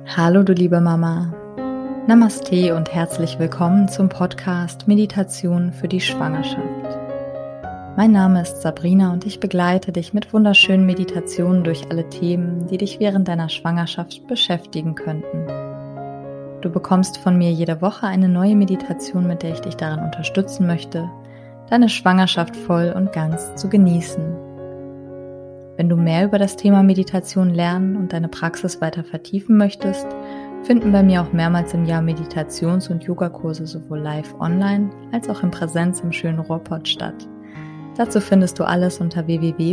Hallo du liebe Mama, Namaste und herzlich willkommen zum Podcast Meditation für die Schwangerschaft. Mein Name ist Sabrina und ich begleite dich mit wunderschönen Meditationen durch alle Themen, die dich während deiner Schwangerschaft beschäftigen könnten. Du bekommst von mir jede Woche eine neue Meditation, mit der ich dich darin unterstützen möchte, deine Schwangerschaft voll und ganz zu genießen. Wenn du mehr über das Thema Meditation lernen und deine Praxis weiter vertiefen möchtest, finden bei mir auch mehrmals im Jahr Meditations- und Yogakurse sowohl live online als auch in Präsenz im schönen Ruhrpott statt. Dazu findest du alles unter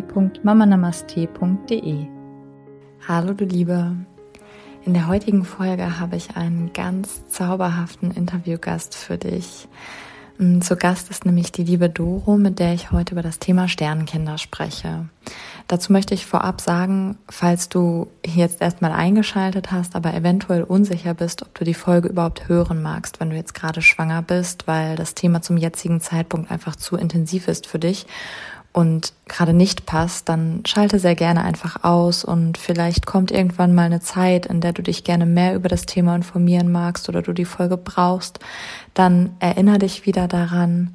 www.mamanamaste.de. Hallo du Liebe! In der heutigen Folge habe ich einen ganz zauberhaften Interviewgast für dich. Zu Gast ist nämlich die liebe Doro, mit der ich heute über das Thema Sternkinder spreche. Dazu möchte ich vorab sagen, falls du hier jetzt erstmal eingeschaltet hast, aber eventuell unsicher bist, ob du die Folge überhaupt hören magst, wenn du jetzt gerade schwanger bist, weil das Thema zum jetzigen Zeitpunkt einfach zu intensiv ist für dich und gerade nicht passt, dann schalte sehr gerne einfach aus und vielleicht kommt irgendwann mal eine Zeit, in der du dich gerne mehr über das Thema informieren magst oder du die Folge brauchst, dann erinnere dich wieder daran.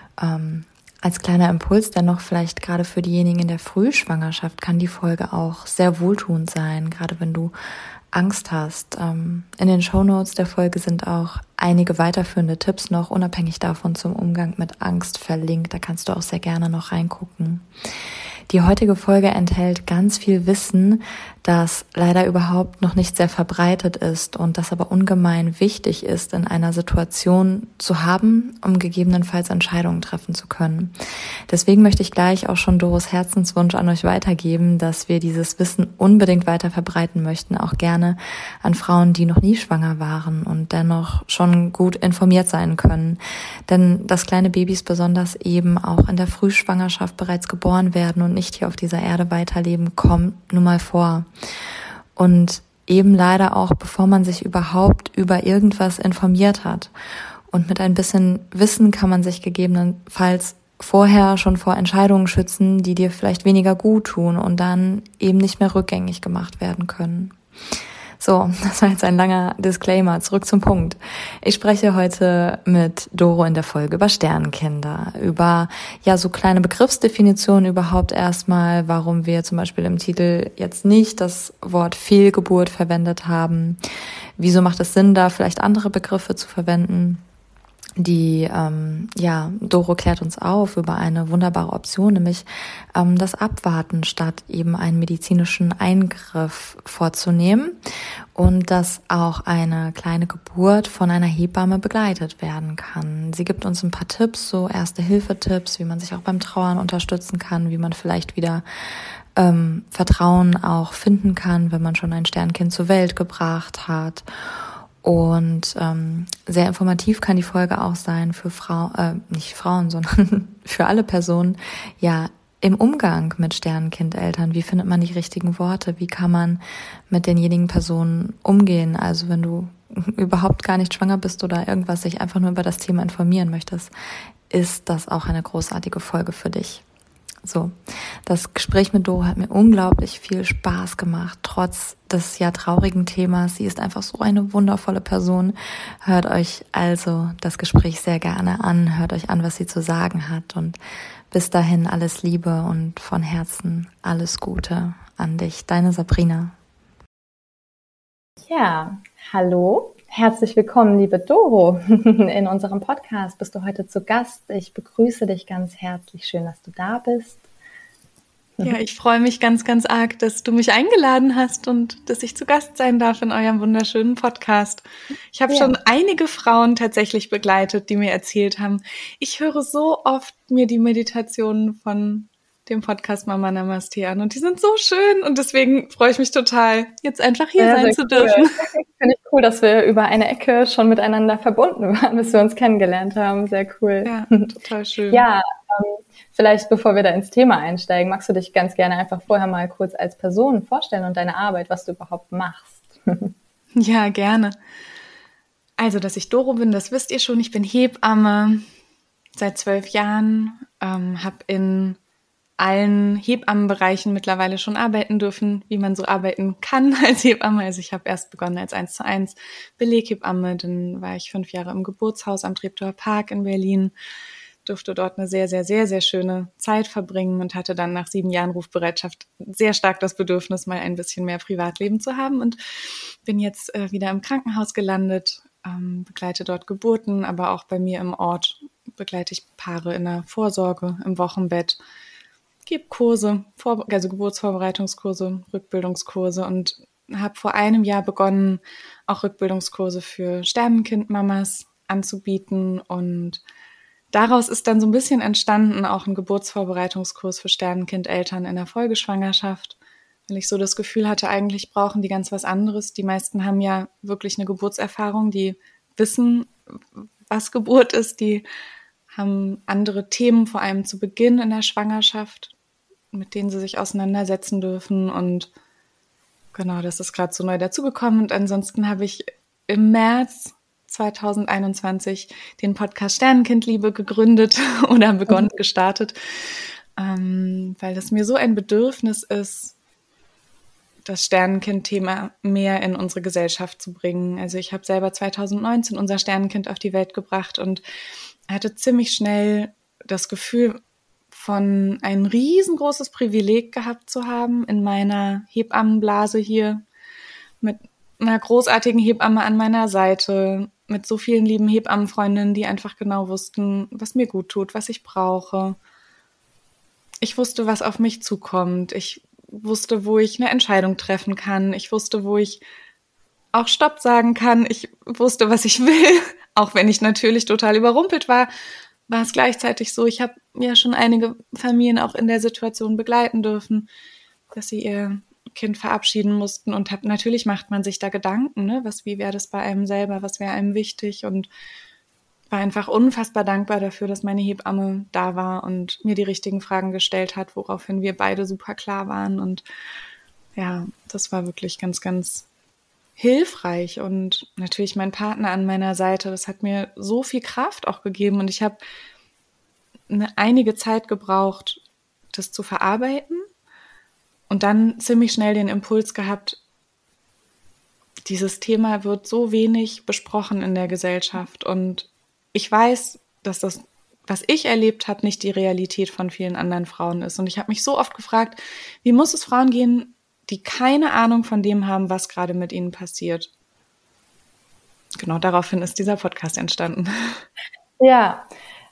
Als kleiner Impuls dennoch vielleicht gerade für diejenigen in der Frühschwangerschaft kann die Folge auch sehr wohltuend sein, gerade wenn du Angst hast. In den Shownotes der Folge sind auch einige weiterführende Tipps noch unabhängig davon zum Umgang mit Angst verlinkt. Da kannst du auch sehr gerne noch reingucken. Die heutige Folge enthält ganz viel Wissen, das leider überhaupt noch nicht sehr verbreitet ist und das aber ungemein wichtig ist, in einer Situation zu haben, um gegebenenfalls Entscheidungen treffen zu können. Deswegen möchte ich gleich auch schon Doros Herzenswunsch an euch weitergeben, dass wir dieses Wissen unbedingt weiter verbreiten möchten, auch gerne an Frauen, die noch nie schwanger waren und dennoch schon gut informiert sein können. Denn dass kleine Babys besonders eben auch in der Frühschwangerschaft bereits geboren werden und nicht hier auf dieser Erde weiterleben, kommt nun mal vor. Und eben leider auch, bevor man sich überhaupt über irgendwas informiert hat. Und mit ein bisschen Wissen kann man sich gegebenenfalls vorher schon vor Entscheidungen schützen, die dir vielleicht weniger gut tun und dann eben nicht mehr rückgängig gemacht werden können. So, das war jetzt ein langer Disclaimer. Zurück zum Punkt. Ich spreche heute mit Doro in der Folge über Sternkinder, über so kleine Begriffsdefinitionen überhaupt erstmal, warum wir zum Beispiel im Titel jetzt nicht das Wort Fehlgeburt verwendet haben. Wieso macht es Sinn, da vielleicht andere Begriffe zu verwenden? Doro klärt uns auf über eine wunderbare Option, nämlich das Abwarten statt eben einen medizinischen Eingriff vorzunehmen und dass auch eine kleine Geburt von einer Hebamme begleitet werden kann. Sie gibt uns ein paar Tipps, so Erste-Hilfe-Tipps, wie man sich auch beim Trauern unterstützen kann, wie man vielleicht wieder Vertrauen auch finden kann, wenn man schon ein Sternkind zur Welt gebracht hat. Und sehr informativ kann die Folge auch sein für nicht Frauen, sondern für alle Personen, im Umgang mit Sternkindeltern. Wie findet man die richtigen Worte? Wie kann man mit denjenigen Personen umgehen? Also wenn du überhaupt gar nicht schwanger bist oder irgendwas, sich einfach nur über das Thema informieren möchtest, ist das auch eine großartige Folge für dich. So, das Gespräch mit Doro hat mir unglaublich viel Spaß gemacht, trotz des traurigen Themas. Sie ist einfach so eine wundervolle Person. Hört euch also das Gespräch sehr gerne an, hört euch an, was sie zu sagen hat und bis dahin alles Liebe und von Herzen alles Gute an dich, deine Sabrina. Ja, hallo. Herzlich willkommen, liebe Doro. In unserem Podcast bist du heute zu Gast. Ich begrüße dich ganz herzlich. Schön, dass du da bist. Ja, ich freue mich ganz, ganz arg, dass du mich eingeladen hast und dass ich zu Gast sein darf in eurem wunderschönen Podcast. Ich habe schon einige Frauen tatsächlich begleitet, die mir erzählt haben, ich höre so oft mir die Meditationen von dem Podcast Mama Namaste an und die sind so schön und deswegen freue ich mich total, jetzt einfach hier sein zu dürfen. Finde ich cool, dass wir über eine Ecke schon miteinander verbunden waren, bis wir uns kennengelernt haben. Sehr cool. Ja, total schön. Ja, vielleicht bevor wir da ins Thema einsteigen, magst du dich ganz gerne einfach vorher mal kurz als Person vorstellen und deine Arbeit, was du überhaupt machst. Ja, gerne. Also, dass ich Doro bin, das wisst ihr schon. Ich bin Hebamme seit 12 Jahren, habe in allen Hebammenbereichen mittlerweile schon arbeiten dürfen, wie man so arbeiten kann als Hebamme. Also ich habe erst begonnen als 1:1 Beleghebamme, dann war ich 5 Jahre im Geburtshaus am Treptower Park in Berlin, durfte dort eine sehr, sehr, sehr, sehr schöne Zeit verbringen und hatte dann nach 7 Jahren Rufbereitschaft sehr stark das Bedürfnis, mal ein bisschen mehr Privatleben zu haben und bin jetzt wieder im Krankenhaus gelandet, begleite dort Geburten, aber auch bei mir im Ort begleite ich Paare in der Vorsorge, im Wochenbett, gebe Kurse, also Geburtsvorbereitungskurse, Rückbildungskurse und habe vor einem Jahr begonnen, auch Rückbildungskurse für Sternenkindmamas anzubieten und daraus ist dann so ein bisschen entstanden, auch ein Geburtsvorbereitungskurs für Sternenkindeltern in der Folgeschwangerschaft, weil ich so das Gefühl hatte, eigentlich brauchen die ganz was anderes. Die meisten haben ja wirklich eine Geburtserfahrung, die wissen, was Geburt ist, die haben andere Themen, vor allem zu Beginn in der Schwangerschaft, mit denen sie sich auseinandersetzen dürfen. Und genau, das ist gerade so neu dazugekommen. Und ansonsten habe ich im März 2021 den Podcast Sternenkindliebe gegründet oder begonnen, gestartet, weil es mir so ein Bedürfnis ist, das Sternenkind-Thema mehr in unsere Gesellschaft zu bringen. Also ich habe selber 2019 unser Sternenkind auf die Welt gebracht und hatte ziemlich schnell das Gefühl, von ein riesengroßes Privileg gehabt zu haben in meiner Hebammenblase hier, mit einer großartigen Hebamme an meiner Seite, mit so vielen lieben Hebammenfreundinnen, die einfach genau wussten, was mir gut tut, was ich brauche. Ich wusste, was auf mich zukommt. Ich wusste, wo ich eine Entscheidung treffen kann. Ich wusste, wo ich auch Stopp sagen kann. Ich wusste, was ich will. Auch wenn ich natürlich total überrumpelt war, war es gleichzeitig so, ich habe ja schon einige Familien auch in der Situation begleiten dürfen, dass sie ihr Kind verabschieden mussten und natürlich macht man sich da Gedanken, ne? Wie wäre das bei einem selber, was wäre einem wichtig und war einfach unfassbar dankbar dafür, dass meine Hebamme da war und mir die richtigen Fragen gestellt hat, woraufhin wir beide super klar waren und ja, das war wirklich ganz, ganz hilfreich und natürlich mein Partner an meiner Seite, das hat mir so viel Kraft auch gegeben und ich habe einige Zeit gebraucht, das zu verarbeiten und dann ziemlich schnell den Impuls gehabt, dieses Thema wird so wenig besprochen in der Gesellschaft und ich weiß, dass das, was ich erlebt habe, nicht die Realität von vielen anderen Frauen ist und ich habe mich so oft gefragt, wie muss es Frauen gehen, die keine Ahnung von dem haben, was gerade mit ihnen passiert. Genau, daraufhin ist dieser Podcast entstanden. Ja,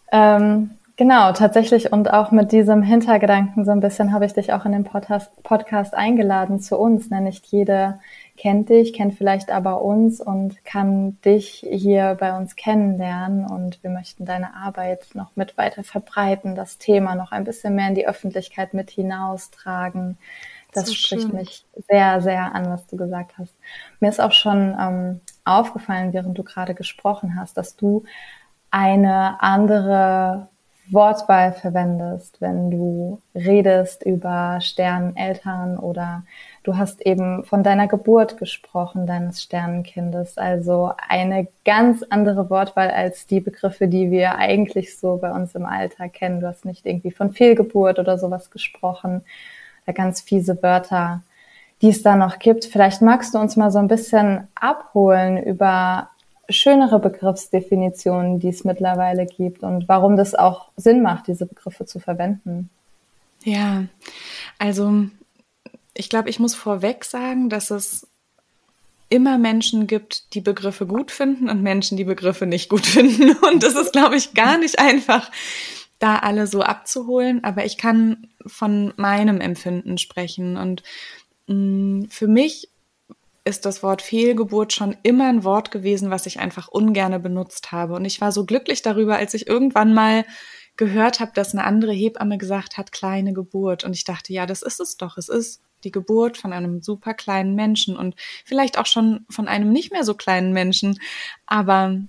genau, tatsächlich und auch mit diesem Hintergedanken so ein bisschen habe ich dich auch in den Podcast eingeladen zu uns. Ne? Nicht jede kennt dich, kennt vielleicht aber uns und kann dich hier bei uns kennenlernen und wir möchten deine Arbeit noch mit weiter verbreiten, das Thema noch ein bisschen mehr in die Öffentlichkeit mit hinaustragen. Das so spricht schön. Mich sehr, sehr an, was du gesagt hast. Mir ist auch schon aufgefallen, während du gerade gesprochen hast, dass du eine andere Wortwahl verwendest, wenn du redest über Sterneneltern oder du hast eben von deiner Geburt gesprochen, deines Sternenkindes. Also eine ganz andere Wortwahl als die Begriffe, die wir eigentlich so bei uns im Alltag kennen. Du hast nicht irgendwie von Fehlgeburt oder sowas gesprochen, ganz fiese Wörter, die es da noch gibt. Vielleicht magst du uns mal so ein bisschen abholen über schönere Begriffsdefinitionen, die es mittlerweile gibt und warum das auch Sinn macht, diese Begriffe zu verwenden. Ja, also ich glaube, ich muss vorweg sagen, dass es immer Menschen gibt, die Begriffe gut finden und Menschen, die Begriffe nicht gut finden. Und das ist, glaube ich, gar nicht einfach, da alle so abzuholen, aber ich kann von meinem Empfinden sprechen und für mich ist das Wort Fehlgeburt schon immer ein Wort gewesen, was ich einfach ungerne benutzt habe und ich war so glücklich darüber, als ich irgendwann mal gehört habe, dass eine andere Hebamme gesagt hat, kleine Geburt und ich dachte, ja, das ist es doch, es ist die Geburt von einem super kleinen Menschen und vielleicht auch schon von einem nicht mehr so kleinen Menschen, aber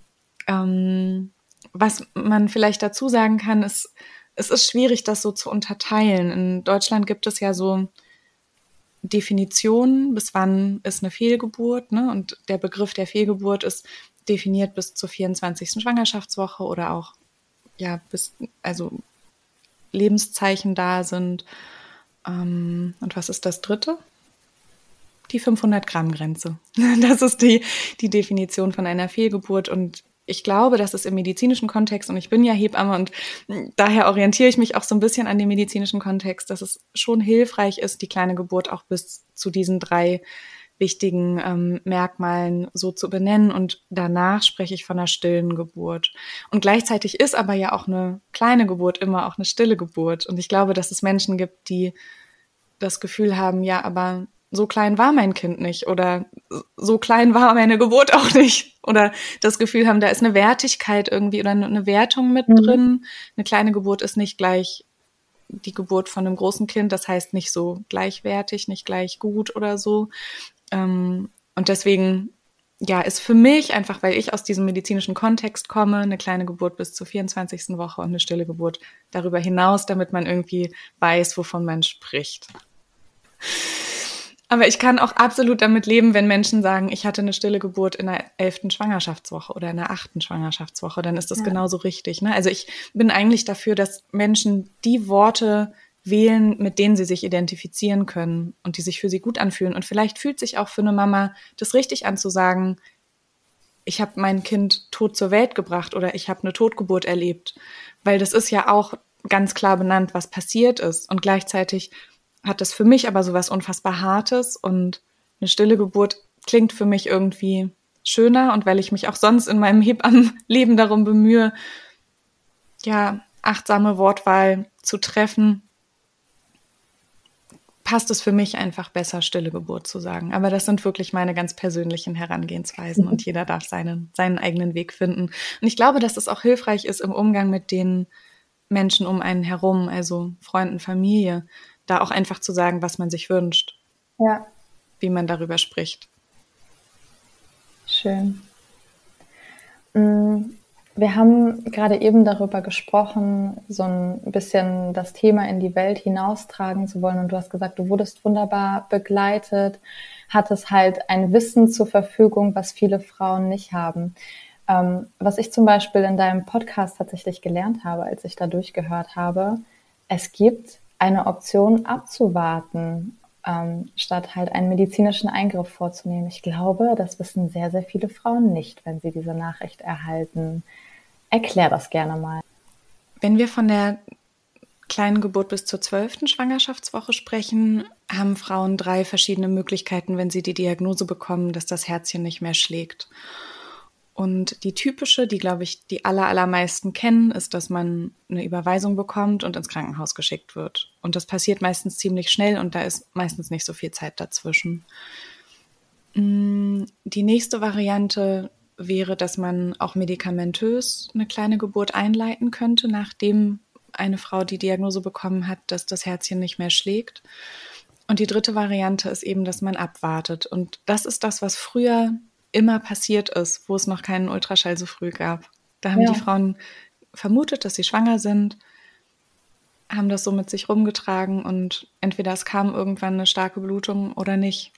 was man vielleicht dazu sagen kann, ist, es ist schwierig, das so zu unterteilen. In Deutschland gibt es ja so Definitionen, bis wann ist eine Fehlgeburt, ne? Und der Begriff der Fehlgeburt ist definiert bis zur 24. Schwangerschaftswoche oder auch, ja, Lebenszeichen da sind. Und was ist das dritte? Die 500-Gramm-Grenze. Das ist die Definition von einer Fehlgeburt. Und ich glaube, dass es im medizinischen Kontext, und ich bin ja Hebamme und daher orientiere ich mich auch so ein bisschen an dem medizinischen Kontext, dass es schon hilfreich ist, die kleine Geburt auch bis zu diesen 3 wichtigen Merkmalen so zu benennen. Und danach spreche ich von einer stillen Geburt. Und gleichzeitig ist aber ja auch eine kleine Geburt immer auch eine stille Geburt. Und ich glaube, dass es Menschen gibt, die das Gefühl haben, ja, aber so klein war mein Kind nicht oder so klein war meine Geburt auch nicht oder das Gefühl haben, da ist eine Wertigkeit irgendwie oder eine Wertung mit drin. Eine kleine Geburt ist nicht gleich die Geburt von einem großen Kind, das heißt nicht so gleichwertig, nicht gleich gut oder so. Und deswegen, ja, ist für mich einfach, weil ich aus diesem medizinischen Kontext komme, eine kleine Geburt bis zur 24. Woche und eine stille Geburt darüber hinaus, damit man irgendwie weiß, wovon man spricht. Aber ich kann auch absolut damit leben, wenn Menschen sagen, ich hatte eine stille Geburt in der 11. Schwangerschaftswoche oder in der 8. Schwangerschaftswoche, dann ist das genauso richtig. Ne? Also ich bin eigentlich dafür, dass Menschen die Worte wählen, mit denen sie sich identifizieren können und die sich für sie gut anfühlen. Und vielleicht fühlt sich auch für eine Mama das richtig an zu sagen, ich habe mein Kind tot zur Welt gebracht oder ich habe eine Totgeburt erlebt. Weil das ist ja auch ganz klar benannt, was passiert ist. Und gleichzeitig hat das für mich aber so was unfassbar Hartes und eine stille Geburt klingt für mich irgendwie schöner und weil ich mich auch sonst in meinem Hebammenleben darum bemühe, ja, achtsame Wortwahl zu treffen, passt es für mich einfach besser, stille Geburt zu sagen. Aber das sind wirklich meine ganz persönlichen Herangehensweisen und jeder darf seinen eigenen Weg finden. Und ich glaube, dass es auch hilfreich ist im Umgang mit den Menschen um einen herum, also Freunden, Familie, da auch einfach zu sagen, was man sich wünscht. Ja. Wie man darüber spricht. Schön. Wir haben gerade eben darüber gesprochen, so ein bisschen das Thema in die Welt hinaustragen zu wollen. Und du hast gesagt, du wurdest wunderbar begleitet, hattest halt ein Wissen zur Verfügung, was viele Frauen nicht haben. Was ich zum Beispiel in deinem Podcast tatsächlich gelernt habe, als ich da durchgehört habe, es gibt eine Option abzuwarten, statt halt einen medizinischen Eingriff vorzunehmen. Ich glaube, das wissen sehr, sehr viele Frauen nicht, wenn sie diese Nachricht erhalten. Erklär das gerne mal. Wenn wir von der kleinen Geburt bis zur 12. Schwangerschaftswoche sprechen, haben Frauen 3 verschiedene Möglichkeiten, wenn sie die Diagnose bekommen, dass das Herzchen nicht mehr schlägt. Und die typische, die, glaube ich, die allermeisten kennen, ist, dass man eine Überweisung bekommt und ins Krankenhaus geschickt wird. Und das passiert meistens ziemlich schnell und da ist meistens nicht so viel Zeit dazwischen. Die nächste Variante wäre, dass man auch medikamentös eine kleine Geburt einleiten könnte, nachdem eine Frau die Diagnose bekommen hat, dass das Herzchen nicht mehr schlägt. Und die dritte Variante ist eben, dass man abwartet. Und das ist das, was früher immer passiert ist, wo es noch keinen Ultraschall so früh gab. Da haben die Frauen vermutet, dass sie schwanger sind, haben das so mit sich rumgetragen und entweder es kam irgendwann eine starke Blutung oder nicht.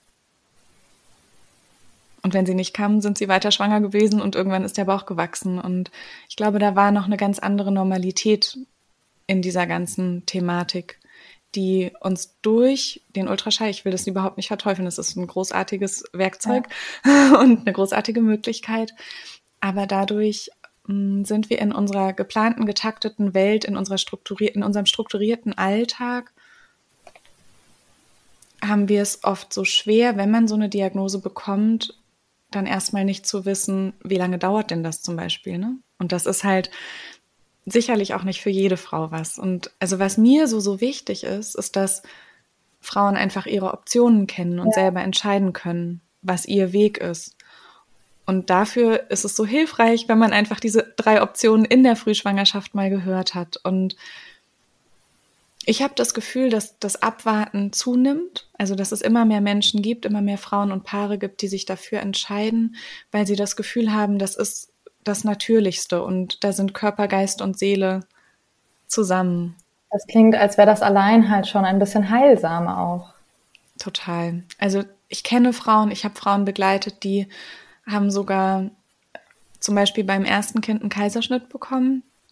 Und wenn sie nicht kam, sind sie weiter schwanger gewesen und irgendwann ist der Bauch gewachsen. Und ich glaube, da war noch eine ganz andere Normalität in dieser ganzen Thematik, die uns durch den Ultraschall, ich will das überhaupt nicht verteufeln, das ist ein großartiges Werkzeug und eine großartige Möglichkeit, aber dadurch sind wir in unserer geplanten, getakteten Welt, in unserem strukturierten Alltag, haben wir es oft so schwer, wenn man so eine Diagnose bekommt, dann erstmal nicht zu wissen, wie lange dauert denn das zum Beispiel, ne? Und das ist halt sicherlich auch nicht für jede Frau was. Und also was mir so wichtig ist, ist, dass Frauen einfach ihre Optionen kennen und selber entscheiden können, was ihr Weg ist. Und dafür ist es so hilfreich, wenn man einfach diese 3 Optionen in der Frühschwangerschaft mal gehört hat. Und ich habe das Gefühl, dass das Abwarten zunimmt, also dass es immer mehr Menschen gibt, immer mehr Frauen und Paare gibt, die sich dafür entscheiden, weil sie das Gefühl haben, das ist das Natürlichste und da sind Körper, Geist und Seele zusammen. Das klingt, als wäre das allein halt schon ein bisschen heilsam auch. Total. Also ich kenne Frauen, ich habe Frauen begleitet, die haben sogar zum Beispiel beim ersten Kind einen Kaiserschnitt bekommen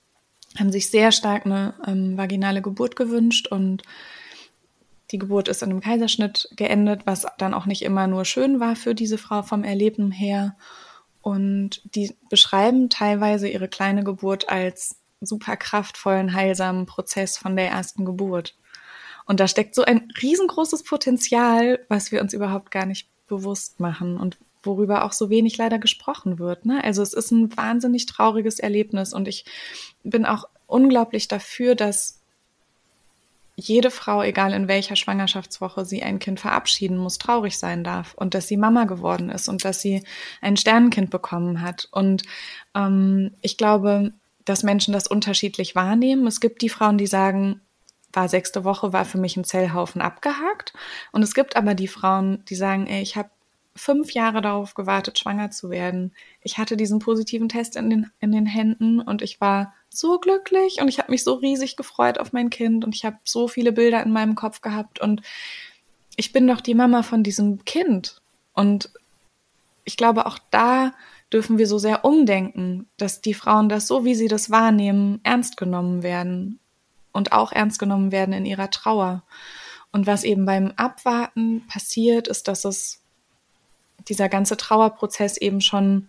haben sich sehr stark eine vaginale Geburt gewünscht und die Geburt ist in einem Kaiserschnitt geendet, was dann auch nicht immer nur schön war für diese Frau vom Erleben her. Und die beschreiben teilweise ihre kleine Geburt als super kraftvollen, heilsamen Prozess von der ersten Geburt. Und da steckt so ein riesengroßes Potenzial, was wir uns überhaupt gar nicht bewusst machen und worüber auch so wenig leider gesprochen wird, ne? Also es ist ein wahnsinnig trauriges Erlebnis und ich bin auch unglaublich dafür, dass jede Frau, egal in welcher Schwangerschaftswoche sie ein Kind verabschieden muss, traurig sein darf und dass sie Mama geworden ist und dass sie ein Sternenkind bekommen hat. Und ich glaube, dass Menschen das unterschiedlich wahrnehmen. Es gibt die Frauen, die sagen, war 6. Woche, war für mich ein Zellhaufen abgehakt. Und es gibt aber die Frauen, die sagen, ey, ich habe 5 Jahre darauf gewartet, schwanger zu werden. Ich hatte diesen positiven Test in den Händen und ich war so glücklich und ich habe mich so riesig gefreut auf mein Kind und ich habe so viele Bilder in meinem Kopf gehabt und ich bin doch die Mama von diesem Kind. Und ich glaube, auch da dürfen wir so sehr umdenken, dass die Frauen das so, wie sie das wahrnehmen, ernst genommen werden und auch ernst genommen werden in ihrer Trauer. Und was eben beim Abwarten passiert, ist, dass es dieser ganze Trauerprozess eben schon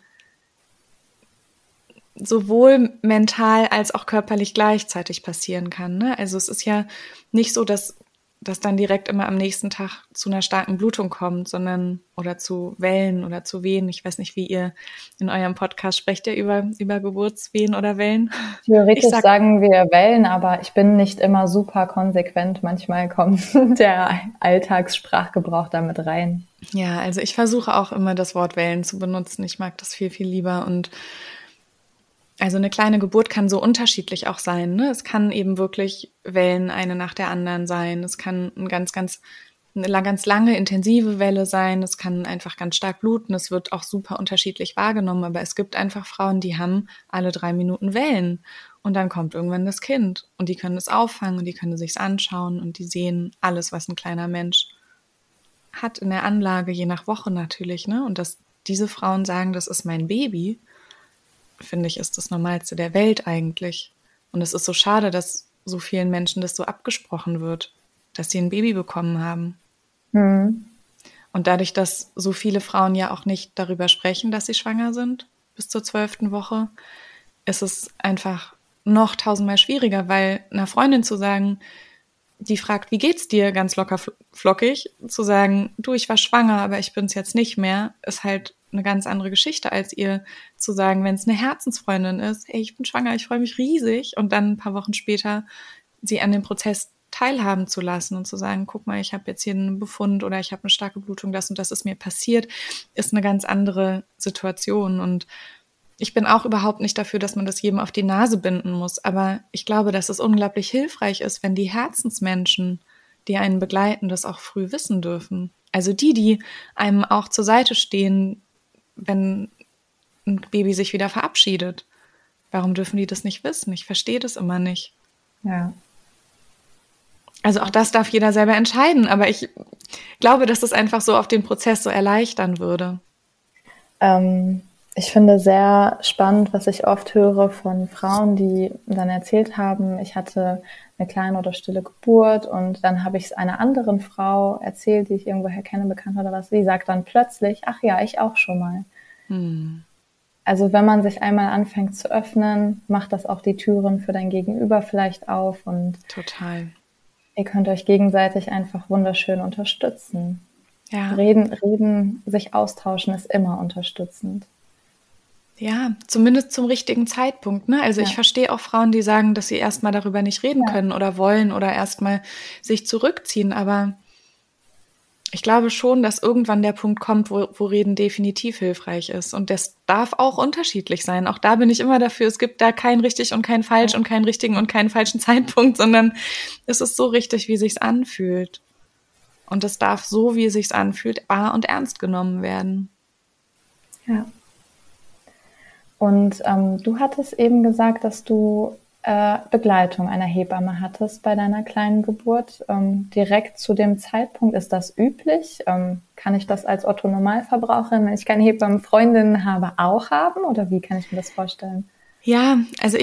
sowohl mental als auch körperlich gleichzeitig passieren kann, ne? Also es ist ja nicht so, dass das dann direkt immer am nächsten Tag zu einer starken Blutung kommt, sondern oder zu Wellen oder zu Wehen. Ich weiß nicht, wie ihr in eurem Podcast sprecht, ihr über Geburtswehen oder Wellen? Theoretisch sagen wir Wellen, aber ich bin nicht immer super konsequent. Manchmal kommt der Alltagssprachgebrauch damit rein. Ja, also ich versuche auch immer das Wort Wellen zu benutzen. Ich mag das viel, viel lieber. Und also eine kleine Geburt kann so unterschiedlich auch sein, ne? Es kann eben wirklich Wellen eine nach der anderen sein. Es kann eine ganz lange intensive Welle sein. Es kann einfach ganz stark bluten. Es wird auch super unterschiedlich wahrgenommen. Aber es gibt einfach Frauen, die haben alle 3 Minuten Wellen. Und dann kommt irgendwann das Kind. Und die können es auffangen und die können es sich anschauen. Und die sehen alles, was ein kleiner Mensch hat in der Anlage, je nach Woche natürlich, ne? Und dass diese Frauen sagen, das ist mein Baby, finde ich, ist das Normalste der Welt eigentlich. Und es ist so schade, dass so vielen Menschen das so abgesprochen wird, dass sie ein Baby bekommen haben. Mhm. Und dadurch, dass so viele Frauen ja auch nicht darüber sprechen, dass sie schwanger sind, bis zur 12. Woche, ist es einfach noch 1000-mal schwieriger, weil einer Freundin zu sagen, die fragt, wie geht's dir, ganz locker flockig, zu sagen, du, ich war schwanger, aber ich bin's jetzt nicht mehr, ist halt eine ganz andere Geschichte, als ihr zu sagen, wenn es eine Herzensfreundin ist, hey, ich bin schwanger, ich freue mich riesig, und dann ein paar Wochen später sie an dem Prozess teilhaben zu lassen und zu sagen, guck mal, ich habe jetzt hier einen Befund oder ich habe eine starke Blutung, das und das ist mir passiert, ist eine ganz andere Situation. Und ich bin auch überhaupt nicht dafür, dass man das jedem auf die Nase binden muss, aber ich glaube, dass es unglaublich hilfreich ist, wenn die Herzensmenschen, die einen begleiten, das auch früh wissen dürfen. Also die einem auch zur Seite stehen, wenn ein Baby sich wieder verabschiedet. Warum dürfen die das nicht wissen? Ich verstehe das immer nicht. Ja. Also auch das darf jeder selber entscheiden, aber ich glaube, dass das einfach so auf den Prozess so erleichtern würde. Ich finde sehr spannend, was ich oft höre von Frauen, die dann erzählt haben, ich hatte eine kleine oder stille Geburt und dann habe ich es einer anderen Frau erzählt, die ich irgendwoher kenne, bekannt oder was. Die sagt dann plötzlich, ach ja, ich auch schon mal. Also wenn man sich einmal anfängt zu öffnen, macht das auch die Türen für dein Gegenüber vielleicht auf und total. Ihr könnt euch gegenseitig einfach wunderschön unterstützen. Ja. Reden, sich austauschen ist immer unterstützend. Ja, zumindest zum richtigen Zeitpunkt, ne? Also ich verstehe auch Frauen, die sagen, dass sie erstmal darüber nicht reden können oder wollen oder erstmal sich zurückziehen, aber ich glaube schon, dass irgendwann der Punkt kommt, wo Reden definitiv hilfreich ist. Und das darf auch unterschiedlich sein. Auch da bin ich immer dafür, es gibt da kein richtig und kein falsch und keinen richtigen und keinen falschen Zeitpunkt, sondern es ist so richtig, wie es sich anfühlt. Und es darf so, wie es sich anfühlt, wahr und ernst genommen werden. Ja. Und du hattest eben gesagt, dass du Begleitung einer Hebamme hattest bei deiner kleinen Geburt. Direkt zu dem Zeitpunkt, ist das üblich? Kann ich das als Otto-Normalverbraucherin, wenn ich keine Hebammenfreundin habe, auch haben? Oder wie kann ich mir das vorstellen? Ja, also ich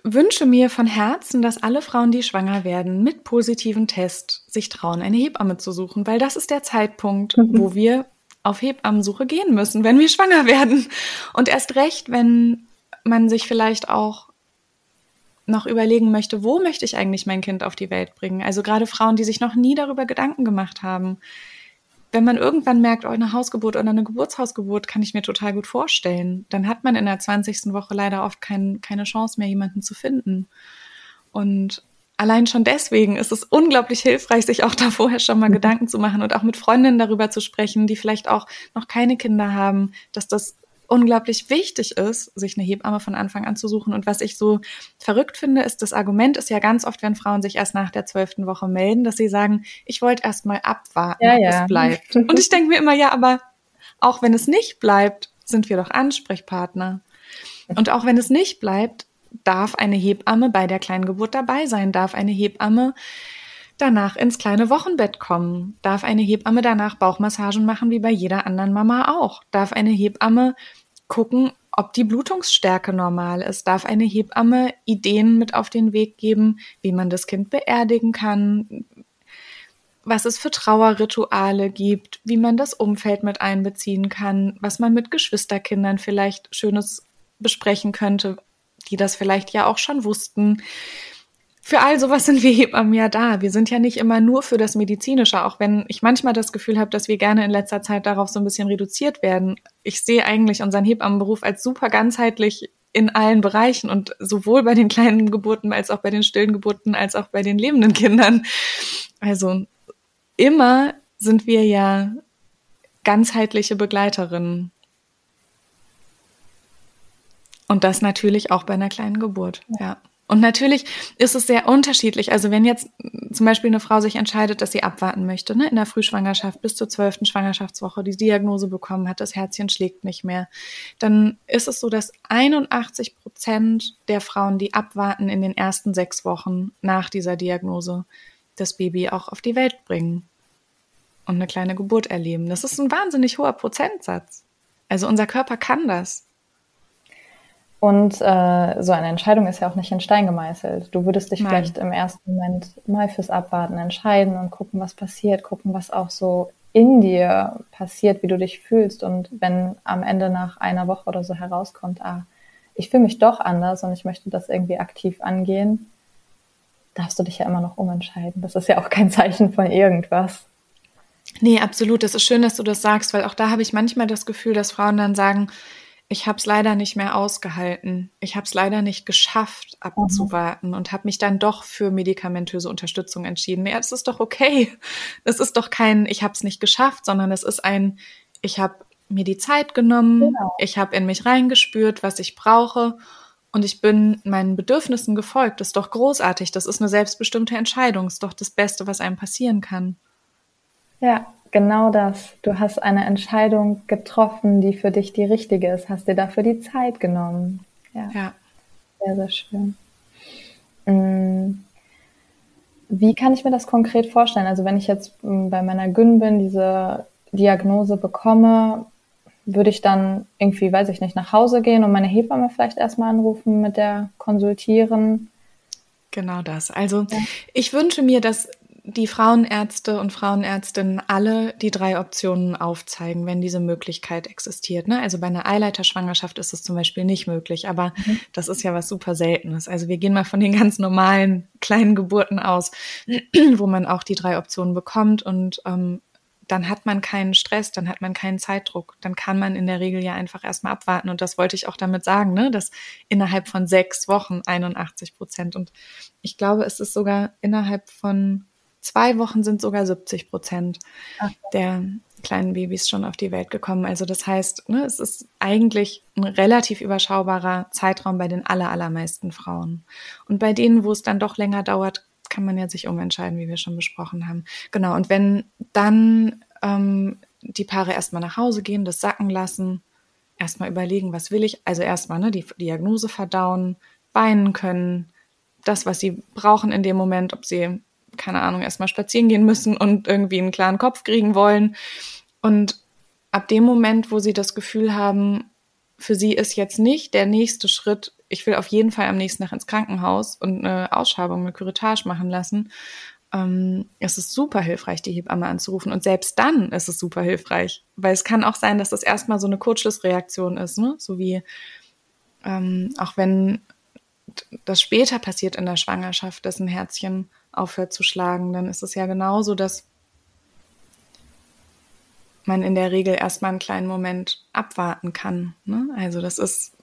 wünsche mir von Herzen, dass alle Frauen, die schwanger werden, mit positiven Test sich trauen, eine Hebamme zu suchen, weil das ist der Zeitpunkt, wo wir auf Hebammensuche gehen müssen, wenn wir schwanger werden. Und erst recht, wenn man sich vielleicht auch noch überlegen möchte, wo möchte ich eigentlich mein Kind auf die Welt bringen? Also gerade Frauen, die sich noch nie darüber Gedanken gemacht haben. Wenn man irgendwann merkt, eine Hausgeburt oder eine Geburtshausgeburt kann ich mir total gut vorstellen, dann hat man in der 20. Woche leider oft keine Chance mehr, jemanden zu finden. Und allein schon deswegen ist es unglaublich hilfreich, sich auch da vorher schon mal Gedanken zu machen und auch mit Freundinnen darüber zu sprechen, die vielleicht auch noch keine Kinder haben, dass das unglaublich wichtig ist, sich eine Hebamme von Anfang an zu suchen. Und was ich so verrückt finde, ist, das Argument ist ja ganz oft, wenn Frauen sich erst nach der 12. Woche melden, dass sie sagen, ich wollte erst mal abwarten, ob es bleibt. Und ich denke mir immer, ja, aber auch wenn es nicht bleibt, sind wir doch Ansprechpartner. Und auch wenn es nicht bleibt, darf eine Hebamme bei der kleinen Geburt dabei sein, darf eine Hebamme danach ins kleine Wochenbett kommen, darf eine Hebamme danach Bauchmassagen machen, wie bei jeder anderen Mama auch, darf eine Hebamme gucken, ob die Blutungsstärke normal ist, darf eine Hebamme Ideen mit auf den Weg geben, wie man das Kind beerdigen kann, was es für Trauerrituale gibt, wie man das Umfeld mit einbeziehen kann, was man mit Geschwisterkindern vielleicht Schönes besprechen könnte, die das vielleicht ja auch schon wussten. Für all sowas sind wir Hebammen ja da. Wir sind ja nicht immer nur für das Medizinische, auch wenn ich manchmal das Gefühl habe, dass wir gerne in letzter Zeit darauf so ein bisschen reduziert werden. Ich sehe eigentlich unseren Hebammenberuf als super ganzheitlich in allen Bereichen und sowohl bei den kleinen Geburten als auch bei den stillen Geburten als auch bei den lebenden Kindern. Also immer sind wir ja ganzheitliche Begleiterinnen. Und das natürlich auch bei einer kleinen Geburt, ja. Und natürlich ist es sehr unterschiedlich. Also wenn jetzt zum Beispiel eine Frau sich entscheidet, dass sie abwarten möchte, ne, in der Frühschwangerschaft bis zur 12. Schwangerschaftswoche die Diagnose bekommen hat, das Herzchen schlägt nicht mehr, dann ist es so, dass 81% der Frauen, die abwarten, in den ersten 6 Wochen nach dieser Diagnose das Baby auch auf die Welt bringen und eine kleine Geburt erleben. Das ist ein wahnsinnig hoher Prozentsatz. Also unser Körper kann das. Und so eine Entscheidung ist ja auch nicht in Stein gemeißelt. Du würdest dich vielleicht im ersten Moment mal fürs Abwarten entscheiden und gucken, was passiert, gucken, was auch so in dir passiert, wie du dich fühlst. Und wenn am Ende nach einer Woche oder so herauskommt, ich fühle mich doch anders und ich möchte das irgendwie aktiv angehen, darfst du dich ja immer noch umentscheiden. Das ist ja auch kein Zeichen von irgendwas. Nee, absolut. Das ist schön, dass du das sagst, weil auch da habe ich manchmal das Gefühl, dass Frauen dann sagen, ich habe es leider nicht mehr ausgehalten. Ich habe es leider nicht geschafft, abzuwarten und habe mich dann doch für medikamentöse Unterstützung entschieden. Ja, das ist doch okay. Das ist doch kein, ich habe es nicht geschafft, sondern es ist ein, ich habe mir die Zeit genommen, genau. Ich habe in mich reingespürt, was ich brauche und ich bin meinen Bedürfnissen gefolgt. Das ist doch großartig. Das ist eine selbstbestimmte Entscheidung. Das ist doch das Beste, was einem passieren kann. Ja, genau das. Du hast eine Entscheidung getroffen, die für dich die richtige ist. Hast dir dafür die Zeit genommen. Ja. Sehr, sehr schön. Wie kann ich mir das konkret vorstellen? Also wenn ich jetzt bei meiner Gyn bin, diese Diagnose bekomme, würde ich dann irgendwie, weiß ich nicht, nach Hause gehen und meine Hebamme vielleicht erstmal anrufen, mit der konsultieren? Genau das. Also ich wünsche mir, dass die Frauenärzte und Frauenärztinnen alle die 3 Optionen aufzeigen, wenn diese Möglichkeit existiert. Ne? Also bei einer Eileiterschwangerschaft ist es zum Beispiel nicht möglich, aber das ist ja was super Seltenes. Also wir gehen mal von den ganz normalen kleinen Geburten aus, wo man auch die 3 Optionen bekommt und dann hat man keinen Stress, dann hat man keinen Zeitdruck. Dann kann man in der Regel ja einfach erstmal abwarten. Und das wollte ich auch damit sagen, ne? Dass innerhalb von 6 Wochen 81%. Und ich glaube, es ist sogar innerhalb von 2 Wochen sind sogar 70% der kleinen Babys schon auf die Welt gekommen. Also das heißt, ne, es ist eigentlich ein relativ überschaubarer Zeitraum bei den allermeisten Frauen. Und bei denen, wo es dann doch länger dauert, kann man ja sich umentscheiden, wie wir schon besprochen haben. Genau, und wenn dann die Paare erstmal nach Hause gehen, das sacken lassen, erstmal überlegen, was will ich, also erstmal die Diagnose verdauen, weinen können, das, was sie brauchen in dem Moment, ob sie keine Ahnung, erstmal spazieren gehen müssen und irgendwie einen klaren Kopf kriegen wollen. Und ab dem Moment, wo sie das Gefühl haben, für sie ist jetzt nicht der nächste Schritt ich will auf jeden Fall am nächsten Tag ins Krankenhaus und eine Ausschabung, eine Curettage machen lassen, es ist super hilfreich, die Hebamme anzurufen. Und selbst dann ist es super hilfreich, weil es kann auch sein, dass das erstmal so eine Kurzschlussreaktion ist, ne? So wie auch wenn das später passiert in der Schwangerschaft, dass ein Herzchen aufhört zu schlagen, dann ist es ja genauso, dass man in der Regel erstmal einen kleinen Moment abwarten kann, ne? Also das ist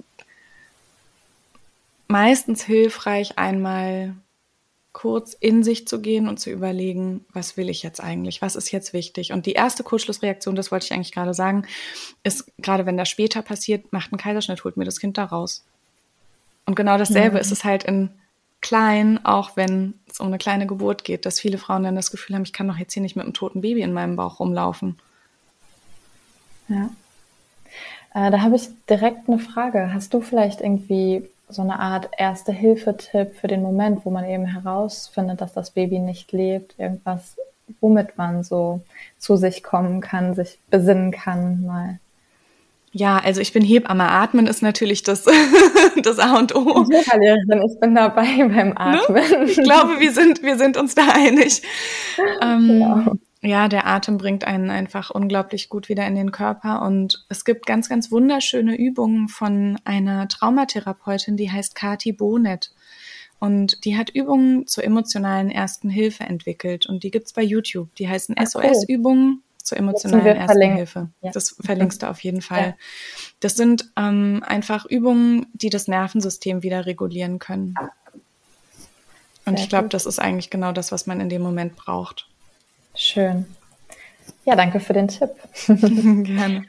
meistens hilfreich, einmal kurz in sich zu gehen und zu überlegen, was will ich jetzt eigentlich, was ist jetzt wichtig? Und die erste Kurzschlussreaktion, das wollte ich eigentlich gerade sagen, ist, gerade wenn das später passiert, macht einen Kaiserschnitt, holt mir das Kind da raus. Und genau dasselbe ist es halt in klein, auch wenn es um eine kleine Geburt geht, dass viele Frauen dann das Gefühl haben, ich kann doch jetzt hier nicht mit einem toten Baby in meinem Bauch rumlaufen. Ja. Da habe ich direkt eine Frage. Hast du vielleicht irgendwie so eine Art Erste-Hilfe-Tipp für den Moment, wo man eben herausfindet, dass das Baby nicht lebt? Irgendwas, womit man so zu sich kommen kann, sich besinnen kann mal? Ja, also ich bin Hebamme. Atmen ist natürlich das A und O. Ich bin dabei beim Atmen. Ne? Ich glaube, wir sind uns da einig. Genau. Ja, der Atem bringt einen einfach unglaublich gut wieder in den Körper. Und es gibt ganz, ganz wunderschöne Übungen von einer Traumatherapeutin, die heißt Kati Bonet. Und die hat Übungen zur emotionalen Ersten Hilfe entwickelt. Und die gibt's bei YouTube. Die heißen SOS-Übungen zur emotionalen Ersten Hilfe. Ja. Das verlinkst du auf jeden Fall. Ja. Das sind einfach Übungen, die das Nervensystem wieder regulieren können. Und ich glaube, das ist eigentlich genau das, was man in dem Moment braucht. Schön. Ja, danke für den Tipp. Gerne.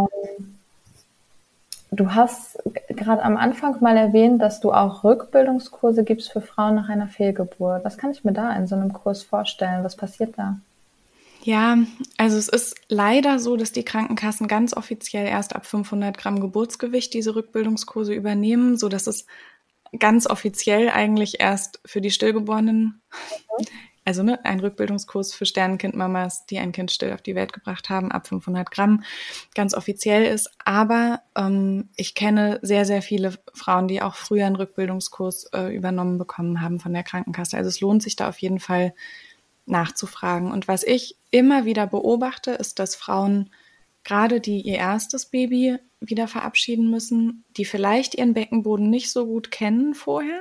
Du hast gerade am Anfang mal erwähnt, dass du auch Rückbildungskurse gibst für Frauen nach einer Fehlgeburt. Was kann ich mir da in so einem Kurs vorstellen? Was passiert da? Ja, also es ist leider so, dass die Krankenkassen ganz offiziell erst ab 500 Gramm Geburtsgewicht diese Rückbildungskurse übernehmen, so dass es ganz offiziell eigentlich erst für die Stillgeborenen, also ein Rückbildungskurs für Sternenkindmamas, die ein Kind still auf die Welt gebracht haben, ab 500 Gramm, ganz offiziell ist. Aber ich kenne sehr, sehr viele Frauen, die auch früher einen Rückbildungskurs übernommen bekommen haben von der Krankenkasse. Also es lohnt sich da auf jeden Fall nachzufragen. Und was ich immer wieder beobachte, ist, dass Frauen, gerade die ihr erstes Baby wieder verabschieden müssen, die vielleicht ihren Beckenboden nicht so gut kennen vorher,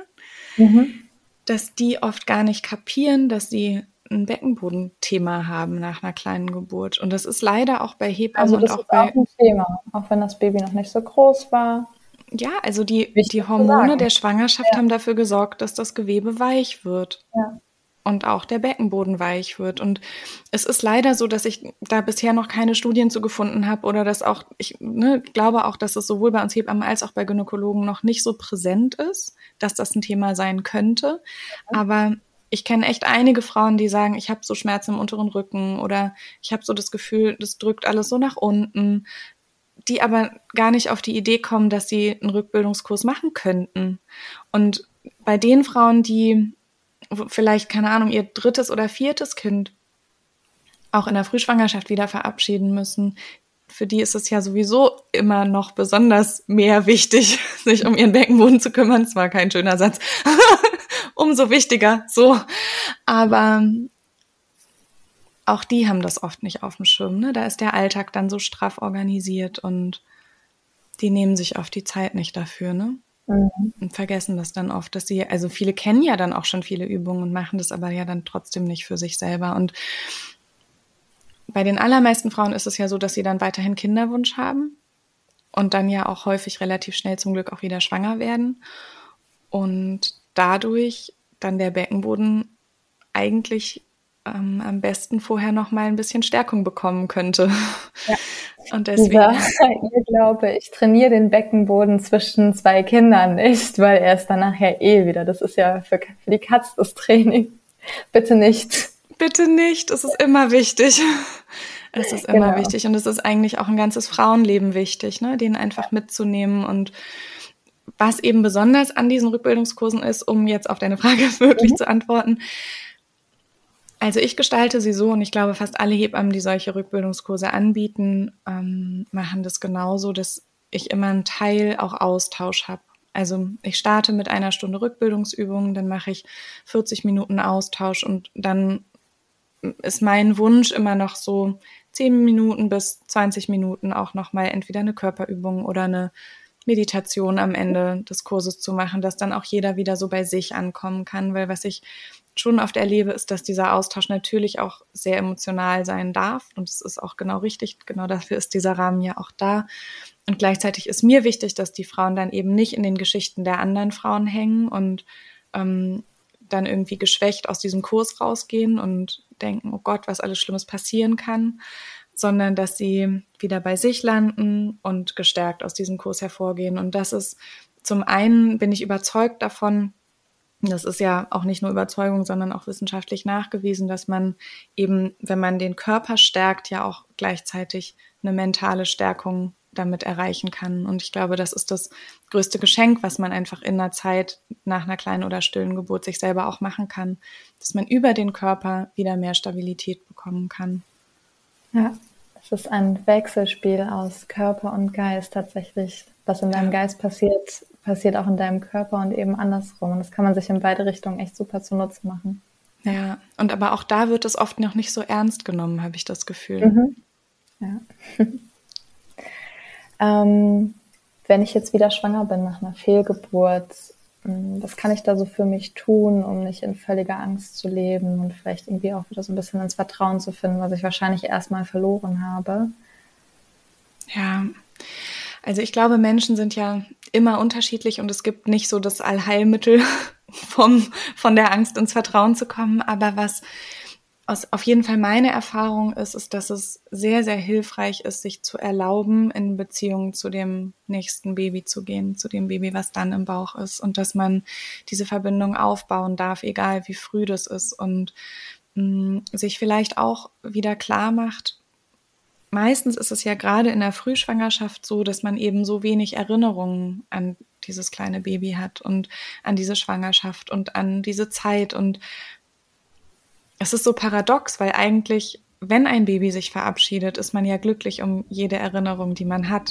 dass die oft gar nicht kapieren, dass sie ein Beckenbodenthema haben nach einer kleinen Geburt. Und das ist leider auch bei Hebammen und auch bei... Also das ist auch ein Thema, auch wenn das Baby noch nicht so groß war. Ja, also die Hormone der Schwangerschaft haben dafür gesorgt, dass das Gewebe weich wird. Ja. Und auch der Beckenboden weich wird. Und es ist leider so, dass ich da bisher noch keine Studien zu gefunden habe oder dass auch, ich glaube auch, dass es sowohl bei uns Hebammen als auch bei Gynäkologen noch nicht so präsent ist, dass das ein Thema sein könnte. Aber ich kenne echt einige Frauen, die sagen, ich habe so Schmerzen im unteren Rücken oder ich habe so das Gefühl, das drückt alles so nach unten, die aber gar nicht auf die Idee kommen, dass sie einen Rückbildungskurs machen könnten. Und bei den Frauen, die vielleicht, keine Ahnung, ihr 3. oder 4. Kind auch in der Frühschwangerschaft wieder verabschieden müssen, für die ist es ja sowieso immer noch besonders mehr wichtig, sich um ihren Beckenboden zu kümmern. Das war kein schöner Satz. Umso wichtiger, so. Aber auch die haben das oft nicht auf dem Schirm, ne? Da ist der Alltag dann so straff organisiert und die nehmen sich oft die Zeit nicht dafür, ne? Und vergessen das dann oft, dass sie, also viele kennen ja dann auch schon viele Übungen und machen das aber ja dann trotzdem nicht für sich selber. Und bei den allermeisten Frauen ist es ja so, dass sie dann weiterhin Kinderwunsch haben und dann ja auch häufig relativ schnell zum Glück auch wieder schwanger werden und dadurch dann der Beckenboden eigentlich am besten vorher noch mal ein bisschen Stärkung bekommen könnte. Ja. Und deswegen... Ich glaube, ich trainiere den Beckenboden zwischen 2 Kindern nicht, weil er ist dann nachher wieder. Das ist ja für die Katz das Training. Bitte nicht. Bitte nicht, es ist immer wichtig. Es ist immer wichtig und es ist eigentlich auch ein ganzes Frauenleben wichtig, ne, den einfach mitzunehmen. Und was eben besonders an diesen Rückbildungskursen ist, um jetzt auf deine Frage wirklich zu antworten, also ich gestalte sie so und ich glaube, fast alle Hebammen, die solche Rückbildungskurse anbieten, machen das genauso, dass ich immer einen Teil auch Austausch habe. Also ich starte mit 1 Stunde Rückbildungsübungen, dann mache ich 40 Minuten Austausch und dann ist mein Wunsch immer noch so 10 Minuten bis 20 Minuten auch nochmal entweder eine Körperübung oder eine Meditation am Ende des Kurses zu machen, dass dann auch jeder wieder so bei sich ankommen kann, weil was ich schon oft erlebe, ist, dass dieser Austausch natürlich auch sehr emotional sein darf und es ist auch genau richtig, genau dafür ist dieser Rahmen ja auch da und gleichzeitig ist mir wichtig, dass die Frauen dann eben nicht in den Geschichten der anderen Frauen hängen und dann irgendwie geschwächt aus diesem Kurs rausgehen und denken, oh Gott, was alles Schlimmes passieren kann, sondern dass sie wieder bei sich landen und gestärkt aus diesem Kurs hervorgehen. Und das ist zum einen, bin ich überzeugt davon, das ist ja auch nicht nur Überzeugung, sondern auch wissenschaftlich nachgewiesen, dass man eben, wenn man den Körper stärkt, ja auch gleichzeitig eine mentale Stärkung damit erreichen kann. Und ich glaube, das ist das größte Geschenk, was man einfach in einer Zeit nach einer kleinen oder stillen Geburt sich selber auch machen kann, dass man über den Körper wieder mehr Stabilität bekommen kann. Ja, es ist ein Wechselspiel aus Körper und Geist tatsächlich. Was in deinem Geist passiert, passiert auch in deinem Körper und eben andersrum. Und das kann man sich in beide Richtungen echt super zunutze machen. Ja, und aber auch da wird es oft noch nicht so ernst genommen, habe ich das Gefühl. Mhm. Ja. Wenn ich jetzt wieder schwanger bin nach einer Fehlgeburt, was kann ich da so für mich tun, um nicht in völliger Angst zu leben und vielleicht irgendwie auch wieder so ein bisschen ins Vertrauen zu finden, was ich wahrscheinlich erstmal verloren habe? Ja, also ich glaube, Menschen sind ja immer unterschiedlich und es gibt nicht so das Allheilmittel, von der Angst ins Vertrauen zu kommen. Aber was auf jeden Fall meine Erfahrung ist, dass es sehr, sehr hilfreich ist, sich zu erlauben, in Beziehung zu dem nächsten Baby zu gehen, zu dem Baby, was dann im Bauch ist. Und dass man diese Verbindung aufbauen darf, egal wie früh das ist. Und sich vielleicht auch wieder klar macht, meistens ist es ja gerade in der Frühschwangerschaft so, dass man eben so wenig Erinnerungen an dieses kleine Baby hat und an diese Schwangerschaft und an diese Zeit. Und es ist so paradox, weil eigentlich, wenn ein Baby sich verabschiedet, ist man ja glücklich um jede Erinnerung, die man hat.